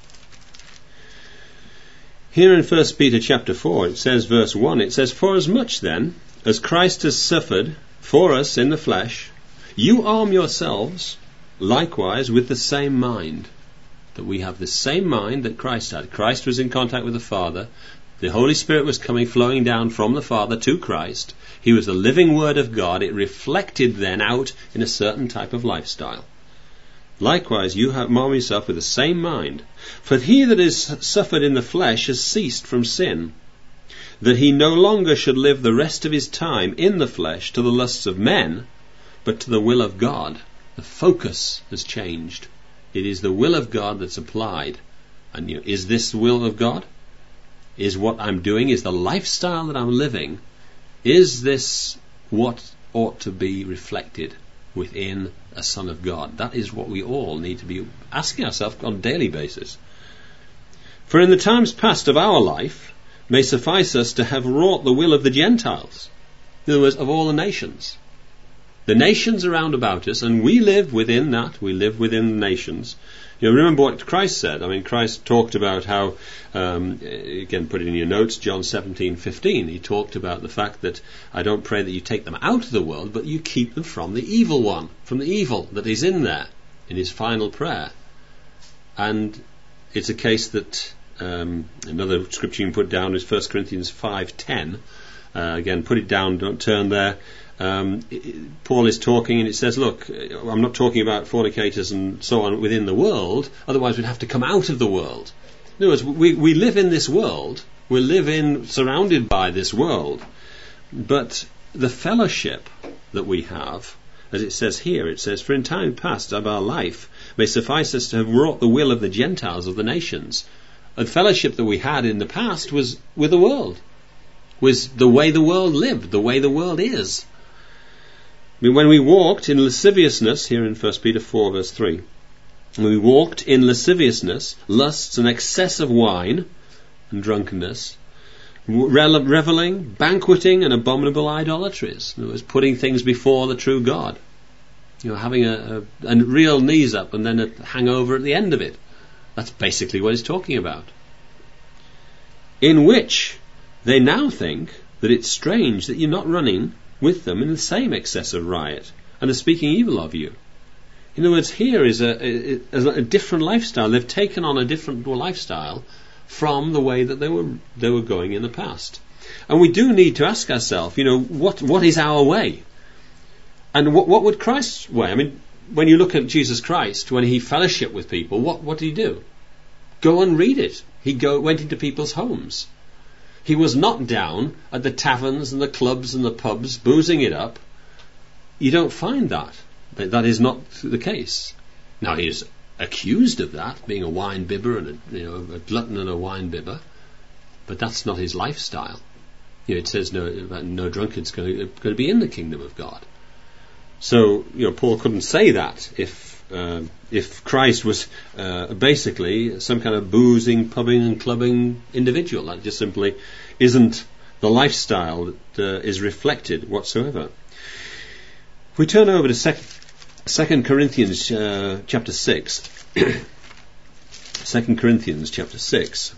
Speaker 1: Here in First Peter chapter four, it says, verse one, it says, For as much then as Christ has suffered for us in the flesh, you arm yourselves likewise with the same mind. That we have the same mind that Christ had. Christ was in contact with the Father. The Holy Spirit was coming, flowing down from the Father to Christ. He was the living Word of God. It reflected then out in a certain type of lifestyle. Likewise, you have armed yourself with the same mind. For he that is suffered in the flesh has ceased from sin, that he no longer should live the rest of his time in the flesh to the lusts of men, but to the will of God. The focus has changed. It is the will of God that's applied. And you know, is this the will of God? Is what I'm doing, is the lifestyle that I'm living, is this what ought to be reflected within a son of God? That is what we all need to be asking ourselves on a daily basis. For in the times past of our life may suffice us to have wrought the will of the Gentiles, in other words, of all the nations. The nations around about us, and we live within that, we live within the nations. You know, remember what Christ said. I mean, Christ talked about how, um, again, put it in your notes, John seventeen fifteen. He talked about the fact that I don't pray that you take them out of the world, but you keep them from the evil one, from the evil that is in there, in his final prayer. And it's a case that um, another scripture you can put down is First Corinthians five ten. Uh, again, put it down, don't turn there. Um, Paul is talking and it says, look, I'm not talking about fornicators and so on within the world, otherwise we'd have to come out of the world. In other words, we, we live in this world, we live in, surrounded by this world, but the fellowship that we have, as it says here, it says, for in time past of our life may suffice us to have wrought the will of the Gentiles of the nations. And fellowship that we had in the past was with the world, was the way the world lived, the way the world is. I mean, when we walked in lasciviousness, here in First Peter four verse three, when we walked in lasciviousness, lusts and excess of wine and drunkenness, reveling, banqueting and abominable idolatries. In other words, putting things before the true God. You know, having a, a, a real knees up and then a hangover at the end of it. That's basically what he's talking about. In which they now think that it's strange that you're not running with them in the same excess of riot and are speaking evil of you. In other words, here is a, a, a different lifestyle. They've taken on a different lifestyle from the way that they were they were going in the past. And we do need to ask ourselves, you know, what what is our way? And what what would Christ's way? I mean, when you look at Jesus Christ, when he fellowshiped with people, what, what did he do? Go and read it. He go went into people's homes. He was not down at the taverns and the clubs and the pubs, boozing it up. You don't find that. That is not the case. Now, he is accused of that, being a wine bibber and a, you know, a glutton and a wine bibber, but that's not his lifestyle. You know, it says no, no drunkard's going to, going to be in the kingdom of God. So, you know, Paul couldn't say that if uh, if Christ was uh, basically some kind of boozing, pubbing and clubbing individual. That just simply isn't the lifestyle that uh, is reflected whatsoever. If we turn over to Second Second Corinthians uh, chapter six, Second Corinthians chapter six.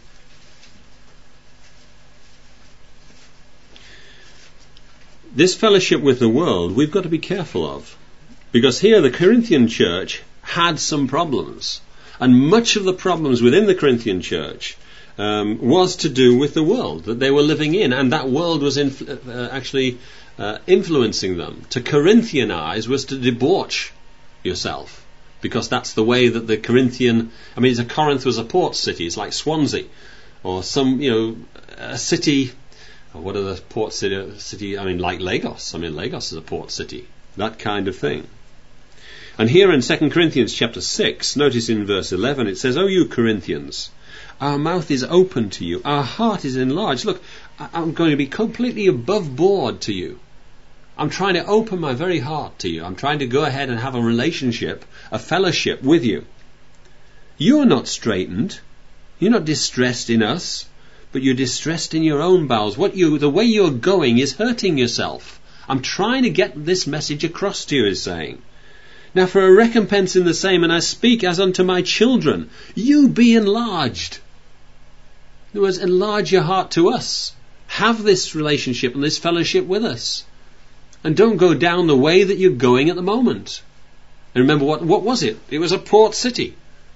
Speaker 1: This fellowship with the world we've got to be careful of, because here the Corinthian church had some problems, and much of the problems within the Corinthian church um, was to do with the world that they were living in, and that world was influ- uh, actually uh, influencing them. To Corinthianize was to debauch yourself. because that's the way that the Corinthian, I mean, it's a, Corinth was a port city. It's like Swansea, or some, you know, a city. What are the port city, city? I mean, like Lagos. I mean, Lagos is a port city. That kind of thing. And here in Second Corinthians chapter six, notice in verse eleven, it says, "O you Corinthians, our mouth is open to you. Our heart is enlarged." Look, I'm going to be completely above board to you. I'm trying to open my very heart to you. I'm trying to go ahead and have a relationship, a fellowship with you. You're not straitened. You're not distressed in us, but you're distressed in your own bowels. What you, the way you're going is hurting yourself. I'm trying to get this message across to you, is saying. Now for a recompense in the same, and I speak as unto my children, you be enlarged. In other words, enlarge your heart to us. Have this relationship and this fellowship with us. And don't go down the way that you're going at the moment. And remember, what, what was it? It was a port city.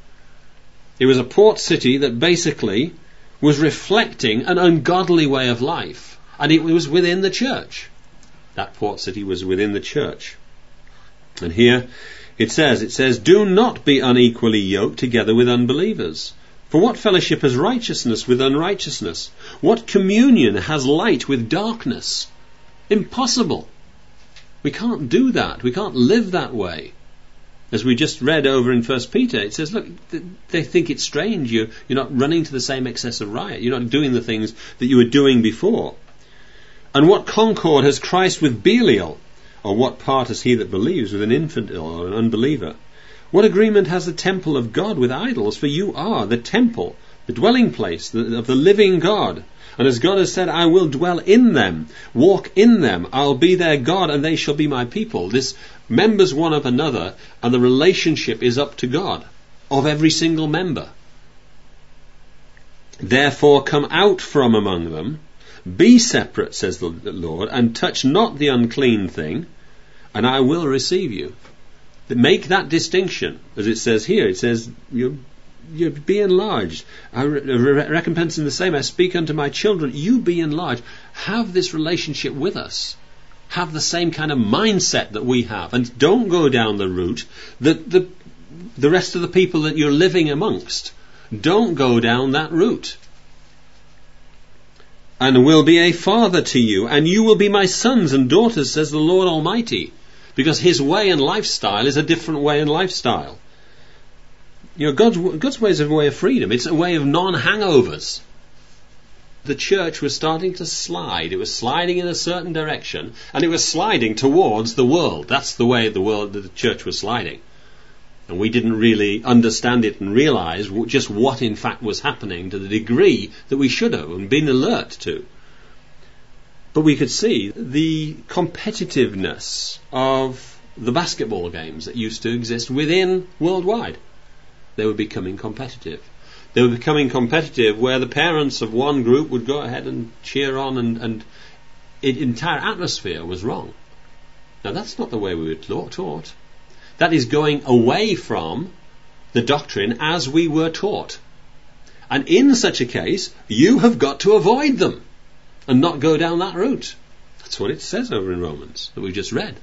Speaker 1: It was a port city that basically was reflecting an ungodly way of life. And it was within the church. That port city was within the church. And here it says, it says, "Do not be unequally yoked together with unbelievers. For what fellowship has righteousness with unrighteousness? What communion has light with darkness?" Impossible. We can't do that. We can't live that way. As we just read over in First Peter, it says, look, they think it's strange. You're, you're not running to the same excess of riot. You're not doing the things that you were doing before. "And what concord has Christ with Belial? Or what part has he that believes with an infidel or an unbeliever? What agreement has the temple of God with idols? For you are the temple, the dwelling place of the living God. And as God has said, I will dwell in them, walk in them, I'll be their God, and they shall be my people." This members one of another, and the relationship is up to God, of every single member. "Therefore come out from among them, be separate, says the Lord, and touch not the unclean thing, and I will receive you." Make that distinction, as it says here. It says, you You be enlarged. I re- re- recompense in the same. I speak unto my children, you be enlarged. Have this relationship with us. Have the same kind of mindset that we have. And don't go down the route that the, the rest of the people that you're living amongst. Don't go down that route. "And will be a father to you, and you will be my sons and daughters, says the Lord Almighty." Because his way and lifestyle is a different way and lifestyle. You know, God's, God's way is a way of freedom. It's a way of non-hangovers. The church was starting to slide. It was sliding in a certain direction, and it was sliding towards the world. That's the way the world, the church was sliding. And we didn't really understand it and realize just what in fact was happening to the degree that we should have and been alert to. But we could see the competitiveness of the basketball games that used to exist within worldwide. They were becoming competitive. They were becoming competitive where the parents of one group would go ahead and cheer on, and, and the entire atmosphere was wrong. Now that's not the way we were taught. That is going away from the doctrine as we were taught. And in such a case, you have got to avoid them and not go down that route. That's what it says over in Romans that we just read.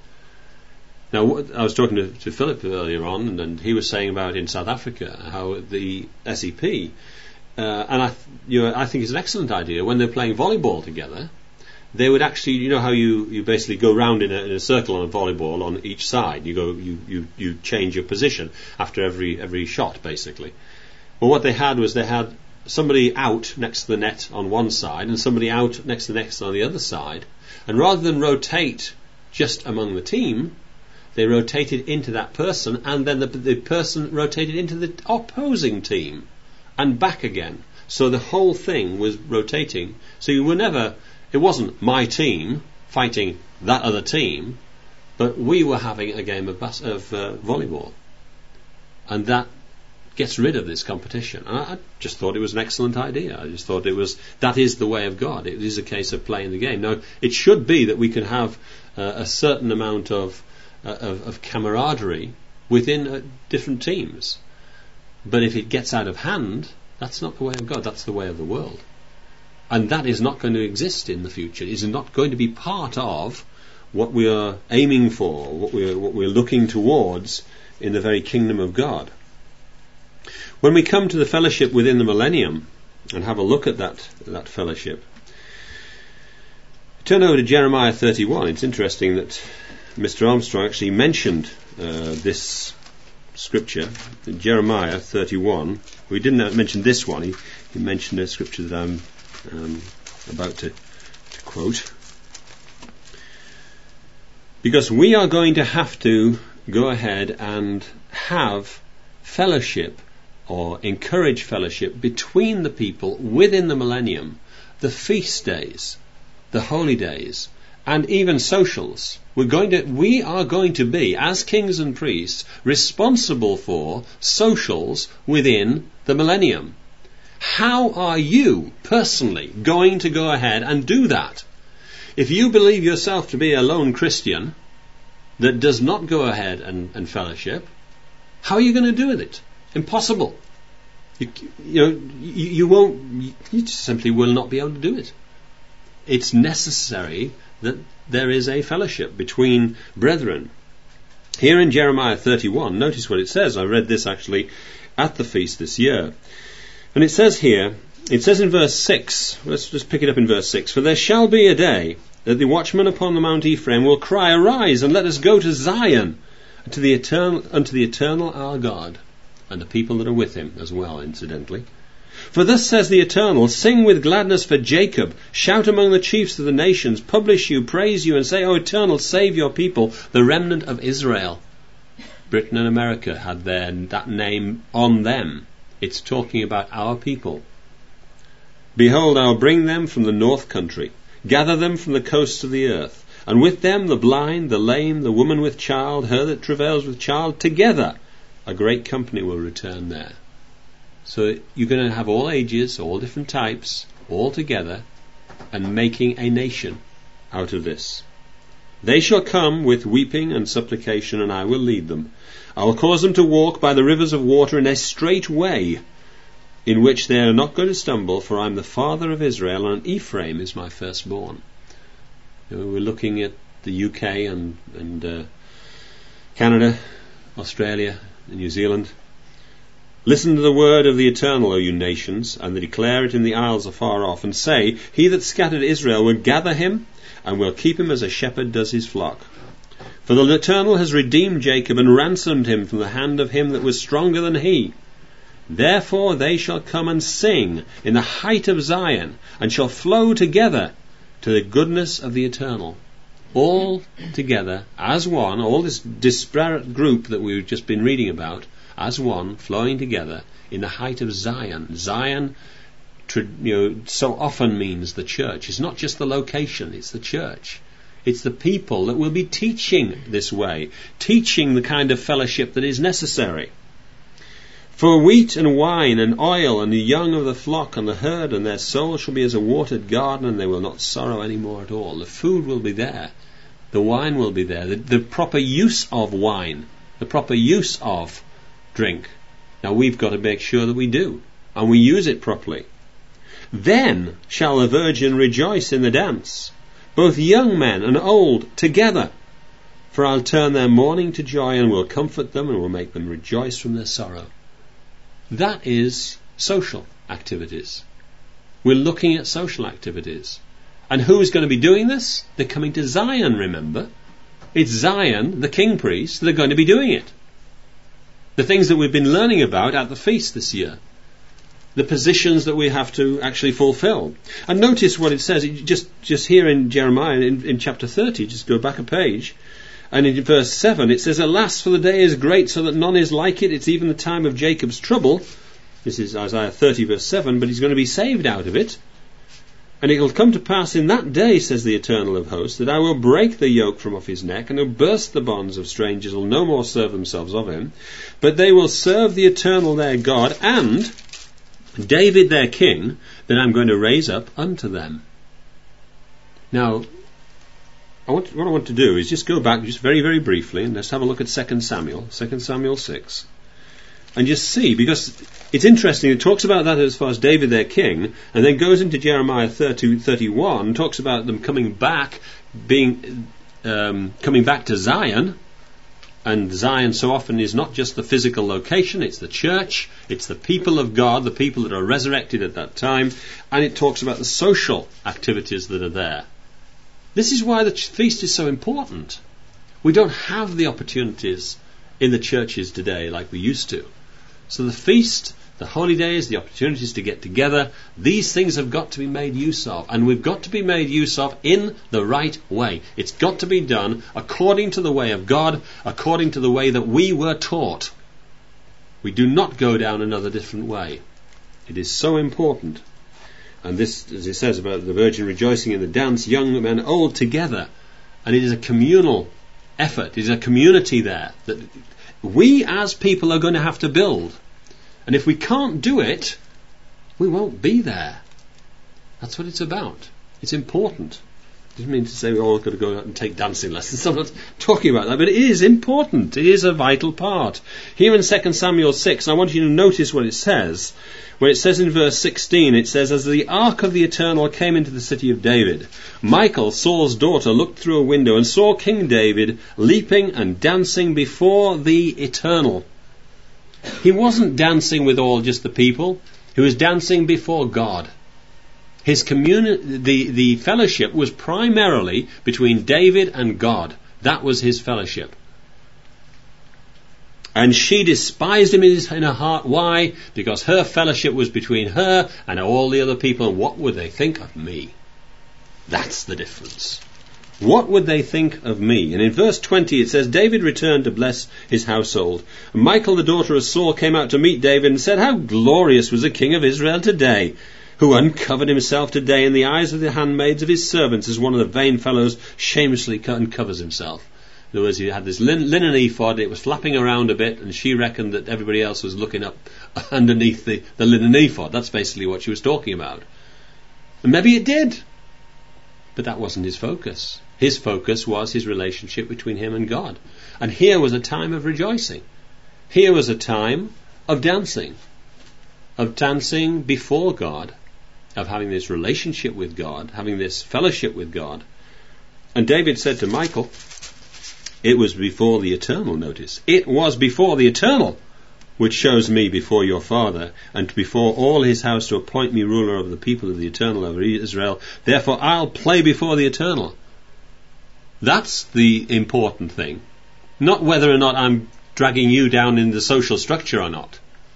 Speaker 1: Now, I was talking to, to Philip earlier on, and, and he was saying about in South Africa how the S E P, uh, and I, you know, I think it's an excellent idea. When they're playing volleyball together, they would actually, you know, how you, you basically go round in a, in a circle on a volleyball on each side. You go, you, you, you change your position after every every shot, basically. Well, what they had was they had somebody out next to the net on one side and somebody out next to the next on the other side, and rather than rotate just among the team, they rotated into that person, and then the, the person rotated into the opposing team and back again. So the whole thing was rotating. So you were never, it wasn't my team fighting that other team, but we were having a game of, bas- of uh, volleyball. And that gets rid of this competition. And I, I just thought it was an excellent idea. I just thought it was, that is the way of God. It is a case of playing the game. Now, it should be that we can have uh, a certain amount of Uh, of, of camaraderie within uh, different teams. But if it gets out of hand, that's not the way of God, that's the way of the world. And that is not going to exist in the future. It is not going to be part of what we are aiming for, what we're, what we're looking towards in the very kingdom of God. When we come to the fellowship within the millennium and have a look at that, that fellowship, turn over to Jeremiah thirty-one. It's interesting that Mister Armstrong actually mentioned uh, this scripture in Jeremiah thirty-one. We didn't mention this one. He, he mentioned a scripture that I'm um, about to, to quote. Because we are going to have to go ahead and have fellowship or encourage fellowship between the people within the millennium, the feast days, the holy days, and even socials. We're going to, we are going to be, as kings and priests, responsible for socials within the millennium. How are you personally going to go ahead and do that? If you believe yourself to be a lone Christian that does not go ahead and, and fellowship, how are you going to do with it? Impossible. You, you know, you, you won't, you simply will not be able to do it. It's necessary that there is a fellowship between brethren. Here in Jeremiah thirty-one, notice what it says. I read this actually at the feast this year. And it says here, it says in verse six, let's just pick it up in verse six, "For there shall be a day that the watchman upon the Mount Ephraim will cry, Arise, and let us go to Zion, to the eternal, unto the eternal our God," and the people that are with him as well, incidentally. "For thus says the Eternal, Sing with gladness for Jacob, shout among the chiefs of the nations, publish you, praise you, and say, O Eternal, save your people, the remnant of Israel." Britain and America had their, that name on them. It's talking about our people. "Behold, I will bring them from the north country, gather them from the coasts of the earth, and with them the blind, the lame, the woman with child, her that travails with child, together a great company will return there." So you're going to have all ages, all different types, all together, and making a nation out of this. "They shall come with weeping and supplication, and I will lead them. I will cause them to walk by the rivers of water in a straight way, in which they are not going to stumble, for I am the father of Israel, and Ephraim is my firstborn." You know, we're looking at the U K and, and uh, Canada, Australia, and New Zealand. "Listen to the word of the Eternal, O you nations, and declare it in the isles afar off, and say, He that scattered Israel will gather him, and will keep him as a shepherd does his flock. For the Eternal has redeemed Jacob, and ransomed him from the hand of him that was stronger than he. Therefore they shall come and sing in the height of Zion, and shall flow together to the goodness of the Eternal." All together, as one, all this disparate group that we've just been reading about, as one, flowing together in the height of Zion. Zion, you know, so often means the church. It's not just the location, it's the church. It's the people that will be teaching this way, teaching the kind of fellowship that is necessary. "For wheat and wine and oil and the young of the flock and the herd and their soul shall be as a watered garden, and they will not sorrow any more at all." The food will be there. The wine will be there. The, the proper use of wine, the proper use of drink. Now we've got to make sure that we do, and we use it properly. "Then shall the virgin rejoice in the dance, both young men and old together. For I'll turn their mourning to joy, and will comfort them, and will make them rejoice from their sorrow." That is social activities. We're looking at social activities. And who is going to be doing this? They're coming to Zion, remember. It's Zion, the king priests, that are going to be doing it. The things that we've been learning about at the feast this year. The positions that we have to actually fulfill. And notice what it says, just, just here in Jeremiah, in, in chapter thirty, just go back a page. And in verse seven, it says, "Alas, for the day is great, so that none is like it. It's even the time of Jacob's trouble." This is Isaiah thirty, verse seven, but he's going to be saved out of it. "And it will come to pass in that day, says the Eternal of hosts, that I will break the yoke from off his neck, and will burst the bonds of strangers, will no more serve themselves of him. But they will serve the Eternal their God, and David their king, that I'm going to raise up unto them." Now, I want, what I want to do is just go back just very, very briefly, and let's have a look at Second Samuel, Second Samuel six, and just see, because it's interesting, it talks about that as far as David their king, and then goes into Jeremiah thirty, thirty-one, talks about them coming back, being um, coming back to Zion, And Zion so often is not just the physical location, it's the church, it's the people of God, the people that are resurrected at that time, and it talks about the social activities that are there. This is why the feast is so important. We don't have the opportunities in the churches today like we used to. So the feast, the holy days, the opportunities to get together, these things have got to be made use of, and we've got to be made use of in the right way. It's got to be done according to the way of God, according to the way that we were taught. We do not go down another different way. It is so important. And this, as it says about the virgin rejoicing in the dance, young men old together, and it is a communal effort. It is a community there that we as people are going to have to build. And if we can't do it, we won't be there. That's what it's about. It's important. It doesn't mean to say we're all going to go out and take dancing lessons. I'm not talking about that, but it is important. It is a vital part. Here in Second Samuel six, I want you to notice what it says. When it says in verse sixteen, it says, "As the ark of the Eternal came into the city of David, Michal, Saul's daughter, looked through a window and saw King David leaping and dancing before the Eternal." He wasn't dancing with all just the people. He was dancing before God. His communi- the, the fellowship was primarily between David and God. That was his fellowship. And she despised him in, his, in her heart. Why? Because her fellowship was between her and all the other people. And what would they think of me? That's the difference. What would they think of me? And in verse twenty it says, "David returned to bless his household. And Michal, the daughter of Saul, came out to meet David and said, 'How glorious was the king of Israel today, who uncovered himself today in the eyes of the handmaids of his servants, as one of the vain fellows shamelessly uncovers himself.'" In other words, he had this lin- linen ephod, it was flapping around a bit, and she reckoned that everybody else was looking up underneath the, the linen ephod. That's basically what she was talking about. And maybe it did, but that wasn't his focus. His focus was his relationship between him and God. And here was a time of rejoicing. Here was a time of dancing. Of dancing before God. Of having this relationship with God. Having this fellowship with God. And David said to Michal, "It was before the Eternal," notice. "It was before the Eternal, which shows me before your father, and before all his house, to appoint me ruler over the people of the Eternal over Israel. Therefore I'll play before the Eternal." That's the important thing. Not whether or not I'm dragging you down in the social structure or not.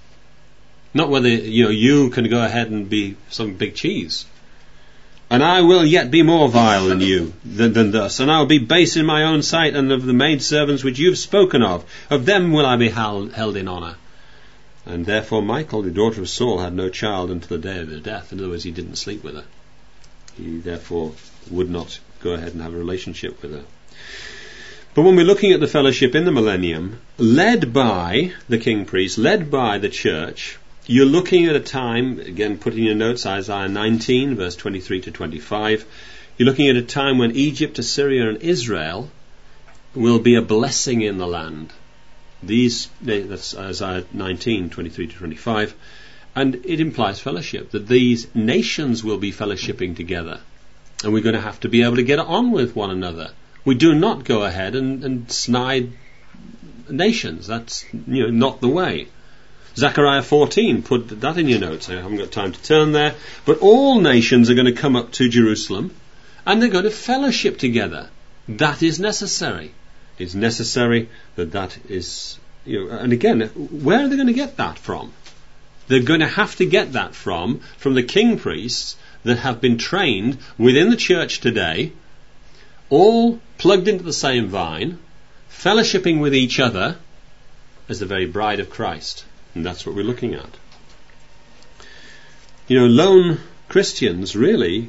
Speaker 1: Not whether, you know, you can go ahead and be some big cheese. "And I will yet be more vile than you, than, than thus, and I will be base in my own sight, and of the maidservants which you have spoken of, of them will I be held, held in honour." And therefore Michal, the daughter of Saul, had no child until the day of her death. In other words, he didn't sleep with her. He therefore would not go ahead and have a relationship with her. But when we're looking at the fellowship in the millennium, led by the king priest, led by the church, you're looking at a time, again put in your notes, Isaiah nineteen, verse twenty-three to twenty-five, you're looking at a time when Egypt, Assyria and Israel will be a blessing in the land. These, that's Isaiah nineteen, twenty-three to twenty-five, and it implies fellowship, that these nations will be fellowshipping together. And we're going to have to be able to get on with one another. We do not go ahead and, and snide nations. That's, you know, not the way. Zechariah fourteen, put that in your notes. I haven't got time to turn there. But all nations are going to come up to Jerusalem and they're going to fellowship together. That is necessary. It's necessary that that is, you know, and again, where are they going to get that from? They're going to have to get that from, from the king priests that have been trained within the church today, all plugged into the same vine, fellowshipping with each other as the very bride of Christ. And that's what we're looking at. You know, lone Christians, really,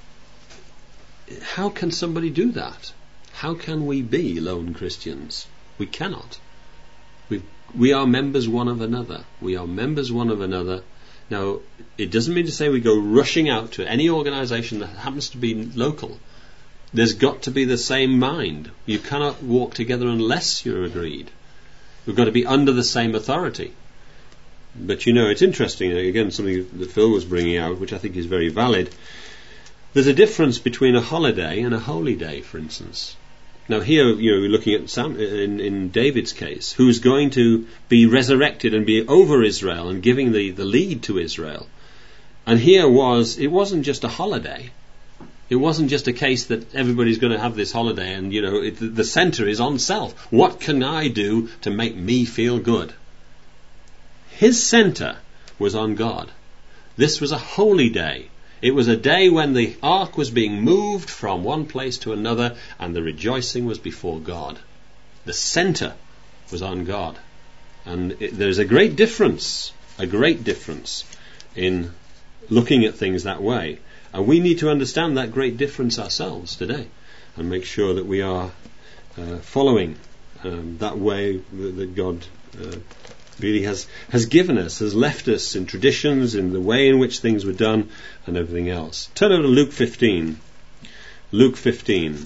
Speaker 1: how can somebody do that? How can we be lone Christians? We cannot. We we are members one of another. We are members one of another. Now, it doesn't mean to say we go rushing out to any organisation that happens to be local. There's got to be the same mind. You cannot walk together unless you're agreed. We've got to be under the same authority. But you know, it's interesting, again, something that Phil was bringing out, which I think is very valid. There's a difference between a holiday and a holy day, for instance. Now here, you know, we're looking at Sam, in, in David's case, who's going to be resurrected and be over Israel and giving the, the lead to Israel. And here was, it wasn't just a holiday. It wasn't just a case that everybody's going to have this holiday and, you know, it, the centre is on self. What can I do to make me feel good? His centre was on God. This was a holy day. It was a day when the ark was being moved from one place to another and the rejoicing was before God. The centre was on God. And it, there's a great difference, a great difference in looking at things that way. And we need to understand that great difference ourselves today and make sure that we are uh, following um, that way that, that God uh, really has, has given us, has left us in traditions, in the way in which things were done and everything else. Turn over to Luke fifteen. Luke fifteen.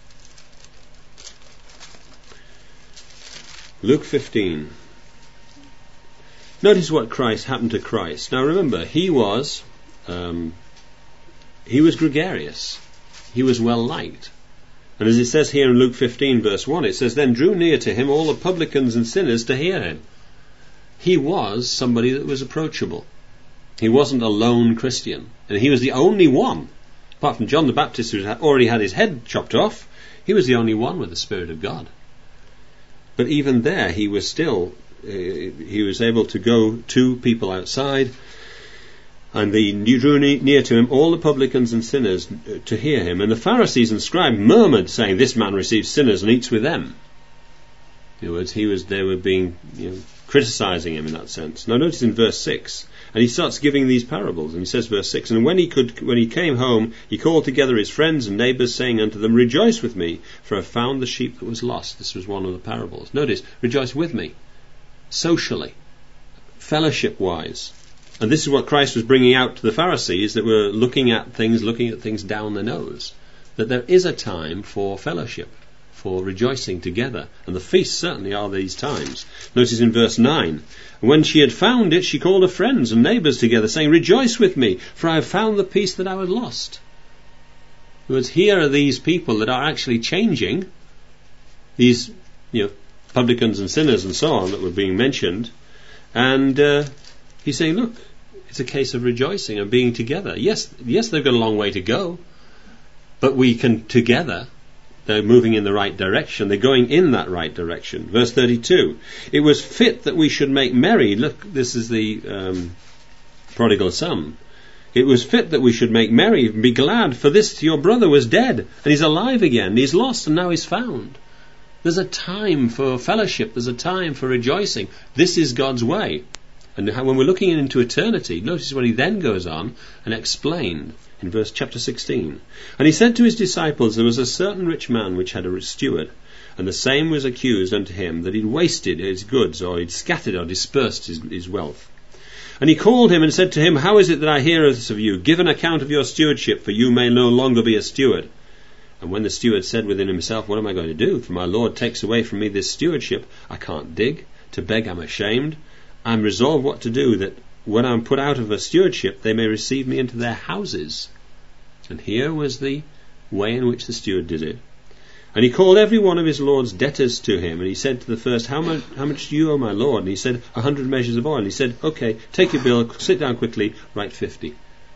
Speaker 1: Luke fifteen. Notice what Christ happened to Christ. Now remember, he was um, he was gregarious. He was well liked. And as it says here in Luke fifteen verse one, it says, "Then drew near to him all the publicans and sinners to hear him." He was somebody that was approachable. He wasn't a lone Christian. And he was the only one, apart from John the Baptist, who had already had his head chopped off, he was the only one with the Spirit of God. But even there, he was still, uh, he was able to go to people outside, and they drew near to him all the publicans and sinners to hear him. And the Pharisees and scribes murmured, saying, "This man receives sinners and eats with them." In other words, he was, they were being, you know, criticizing him in that sense. Now notice in verse six, and he starts giving these parables, and he says, verse six, "And when he could, when he came home, he called together his friends and neighbours, saying unto them, Rejoice with me, for I have found the sheep that was lost." This was one of the parables. Notice, rejoice with me, socially, fellowship-wise. And this is what Christ was bringing out to the Pharisees that were looking at things, looking at things down the nose, that there is a time for fellowship, for rejoicing together, and the feasts certainly are these times. Notice in verse nine, "When she had found it, she called her friends and neighbours together, saying, Rejoice with me, for I have found the piece that I had lost." In other words, here are these people that are actually changing, these, you know, publicans and sinners and so on that were being mentioned, and uh, he's saying, look, it's a case of rejoicing and being together. Yes, yes, they've got a long way to go, but we can together. They're moving in the right direction. They're going in that right direction. Verse thirty-two. "It was fit that we should make merry." Look, this is the um, prodigal son. "It was fit that we should make merry and be glad, for this your brother was dead, and he's alive again. He's lost, and now he's found." There's a time for fellowship. There's a time for rejoicing. This is God's way. And when we're looking into eternity, notice what he then goes on and explained. In verse chapter sixteen, "And he said to his disciples, There was a certain rich man which had a steward, and the same was accused unto him that he'd wasted his goods, or he'd scattered or dispersed his, his wealth. And he called him and said to him, How is it that I hear this of you? Give an account of your stewardship, for you may no longer be a steward. And when the steward said within himself, What am I going to do? For my Lord takes away from me this stewardship. I can't dig. To beg I'm ashamed. I'm resolved what to do, that when I'm put out of a stewardship, they may receive me into their houses." And here was the way in which the steward did it. "And he called every one of his lord's debtors to him, and he said to the first, How much, how much do you owe my lord? And he said, A hundred measures of oil. And he said, Okay, take your bill, sit down quickly, write fifty.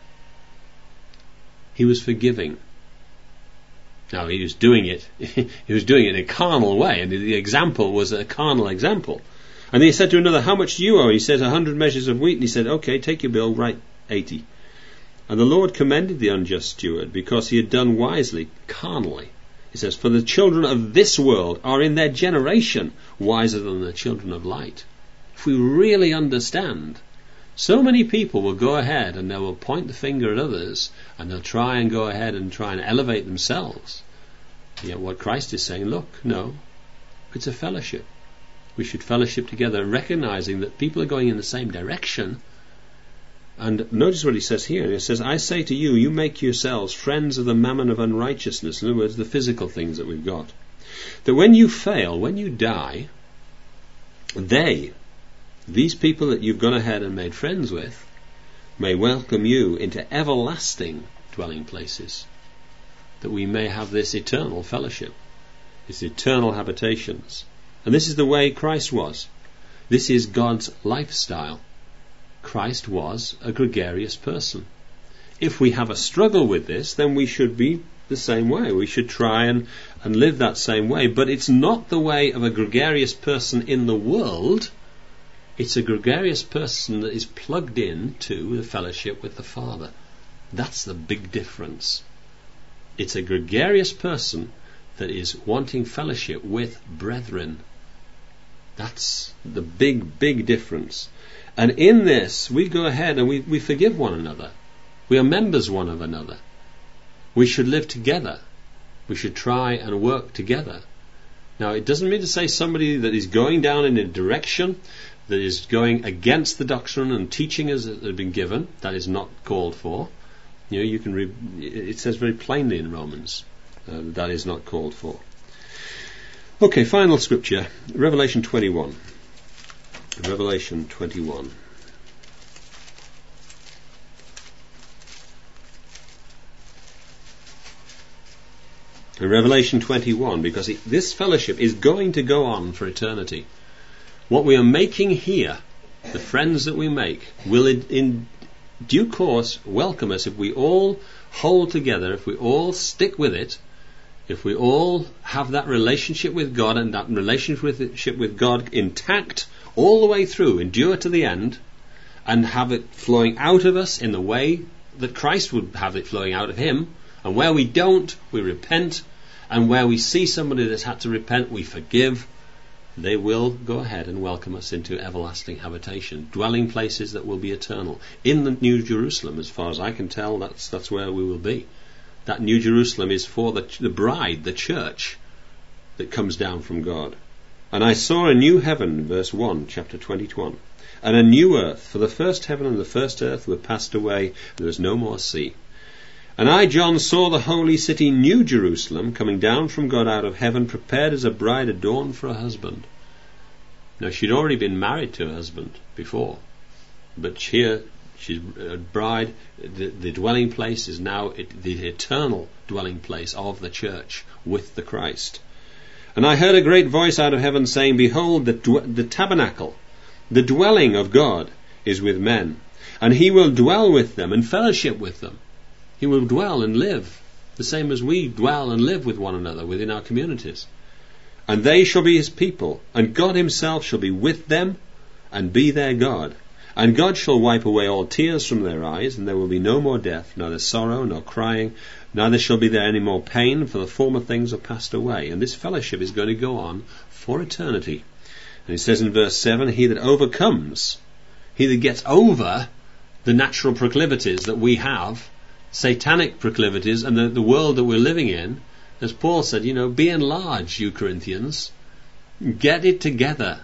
Speaker 1: He was forgiving. Now he was doing it, he was doing it in a carnal way, and the example was a carnal example. And he said to another, How much do you owe? And he said, A hundred measures of wheat. And he said, Okay, take your bill, write eighty. And the Lord commended the unjust steward, because he had done wisely, carnally. He says, For the children of this world are in their generation wiser than the children of light. If we really understand, so many people will go ahead and they will point the finger at others, and they'll try and go ahead and try and elevate themselves. Yet what Christ is saying, look, no, it's a fellowship. We should fellowship together, recognizing that people are going in the same direction. And notice what he says here. He says, I say to you, you make yourselves friends of the mammon of unrighteousness. In other words, the physical things that we've got. That when you fail, when you die, they, these people that you've gone ahead and made friends with, may welcome you into everlasting dwelling places. That we may have this eternal fellowship. It's eternal habitations. And this is the way Christ was. This is God's lifestyle. Christ was a gregarious person. If we have a struggle with this, then we should be the same way. We should try and, and live that same way. But it's not the way of a gregarious person in the world. It's a gregarious person that is plugged in to the fellowship with the Father. That's the big difference. It's a gregarious person that is wanting fellowship with brethren. That's the big, big difference. And in this, we go ahead and we, we forgive one another. We are members one of another. We should live together. We should try and work together. Now, it doesn't mean to say somebody that is going down in a direction that is going against the doctrine and teaching as it has been given. That is not called for. You know, you can read, it says very plainly in Romans uh, that that is not called for. Okay, final scripture, Revelation twenty-one. Revelation twenty-one. In Revelation twenty-one, because it, this fellowship is going to go on for eternity. What we are making here, the friends that we make, will in, in due course welcome us if we all hold together, if we all stick with it, if we all have that relationship with God and that relationship with God intact all the way through, endure to the end, and have it flowing out of us in the way that Christ would have it flowing out of him. And where we don't, we repent. And where we see somebody that's had to repent, we forgive. They will go ahead and welcome us into everlasting habitation, dwelling places that will be eternal. In the New Jerusalem, as far as I can tell, that's that's where we will be. That New Jerusalem is for the, the bride, the church, that comes down from God. And I saw a new heaven, verse one, chapter twenty-one, and a new earth, for the first heaven and the first earth were passed away, there was no more sea. And I, John, saw the holy city, New Jerusalem, coming down from God out of heaven, prepared as a bride adorned for a husband. Now, she'd already been married to a husband before, but here she's a bride. The, the dwelling place is now it, the eternal dwelling place of the church with the Christ. And I heard a great voice out of heaven saying, Behold, the, dw- the tabernacle, the dwelling of God, is with men, and he will dwell with them and fellowship with them. He will dwell and live, the same as we dwell and live with one another within our communities. And they shall be his people, and God himself shall be with them, and be their God. And God shall wipe away all tears from their eyes, and there will be no more death, neither sorrow, nor crying, neither shall be there any more pain, for the former things are passed away. And this fellowship is going to go on for eternity. And it says in verse seven, He that overcomes, he that gets over the natural proclivities that we have, satanic proclivities, and the, the world that we're living in, as Paul said, you know, be enlarged, you Corinthians. Get it together.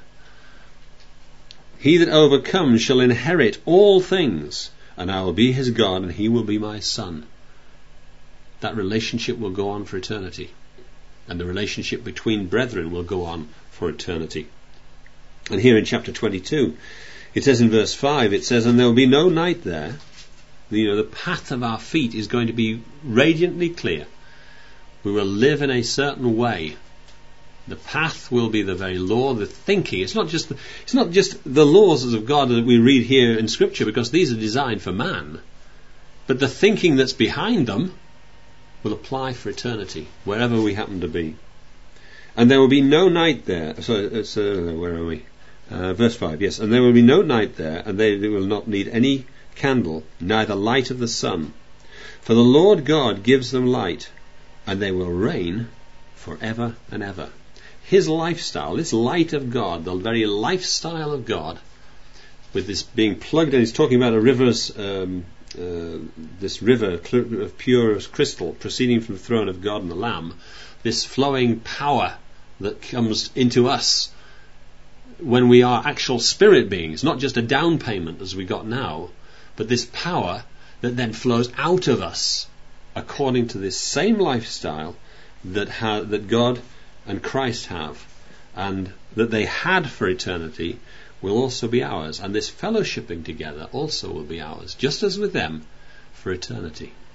Speaker 1: He that overcomes shall inherit all things, and I will be his God, and he will be my son. That relationship will go on for eternity. And the relationship between brethren will go on for eternity. And here in chapter twenty-two, it says in verse five, it says, And there will be no night there. You know, the path of our feet is going to be radiantly clear. We will live in a certain way. The path will be the very law, the thinking. It's not just the, it's not just the laws of God that we read here in Scripture, because these are designed for man. But the thinking that's behind them will apply for eternity, wherever we happen to be. And there will be no night there. So, so where are we? Uh, verse five, yes. And there will be no night there, and they, they will not need any candle, neither light of the sun. For the Lord God gives them light, and they will reign forever and ever. His lifestyle, this light of God, the very lifestyle of God, with this being plugged in, he's talking about a river's, um, uh, this river of pure crystal proceeding from the throne of God and the Lamb, this flowing power that comes into us when we are actual spirit beings, not just a down payment as we got now, but this power that then flows out of us according to this same lifestyle that ha- that God and Christ have, and that they had for eternity, will also be ours. And this fellowshipping together also will be ours, just as with them, for eternity.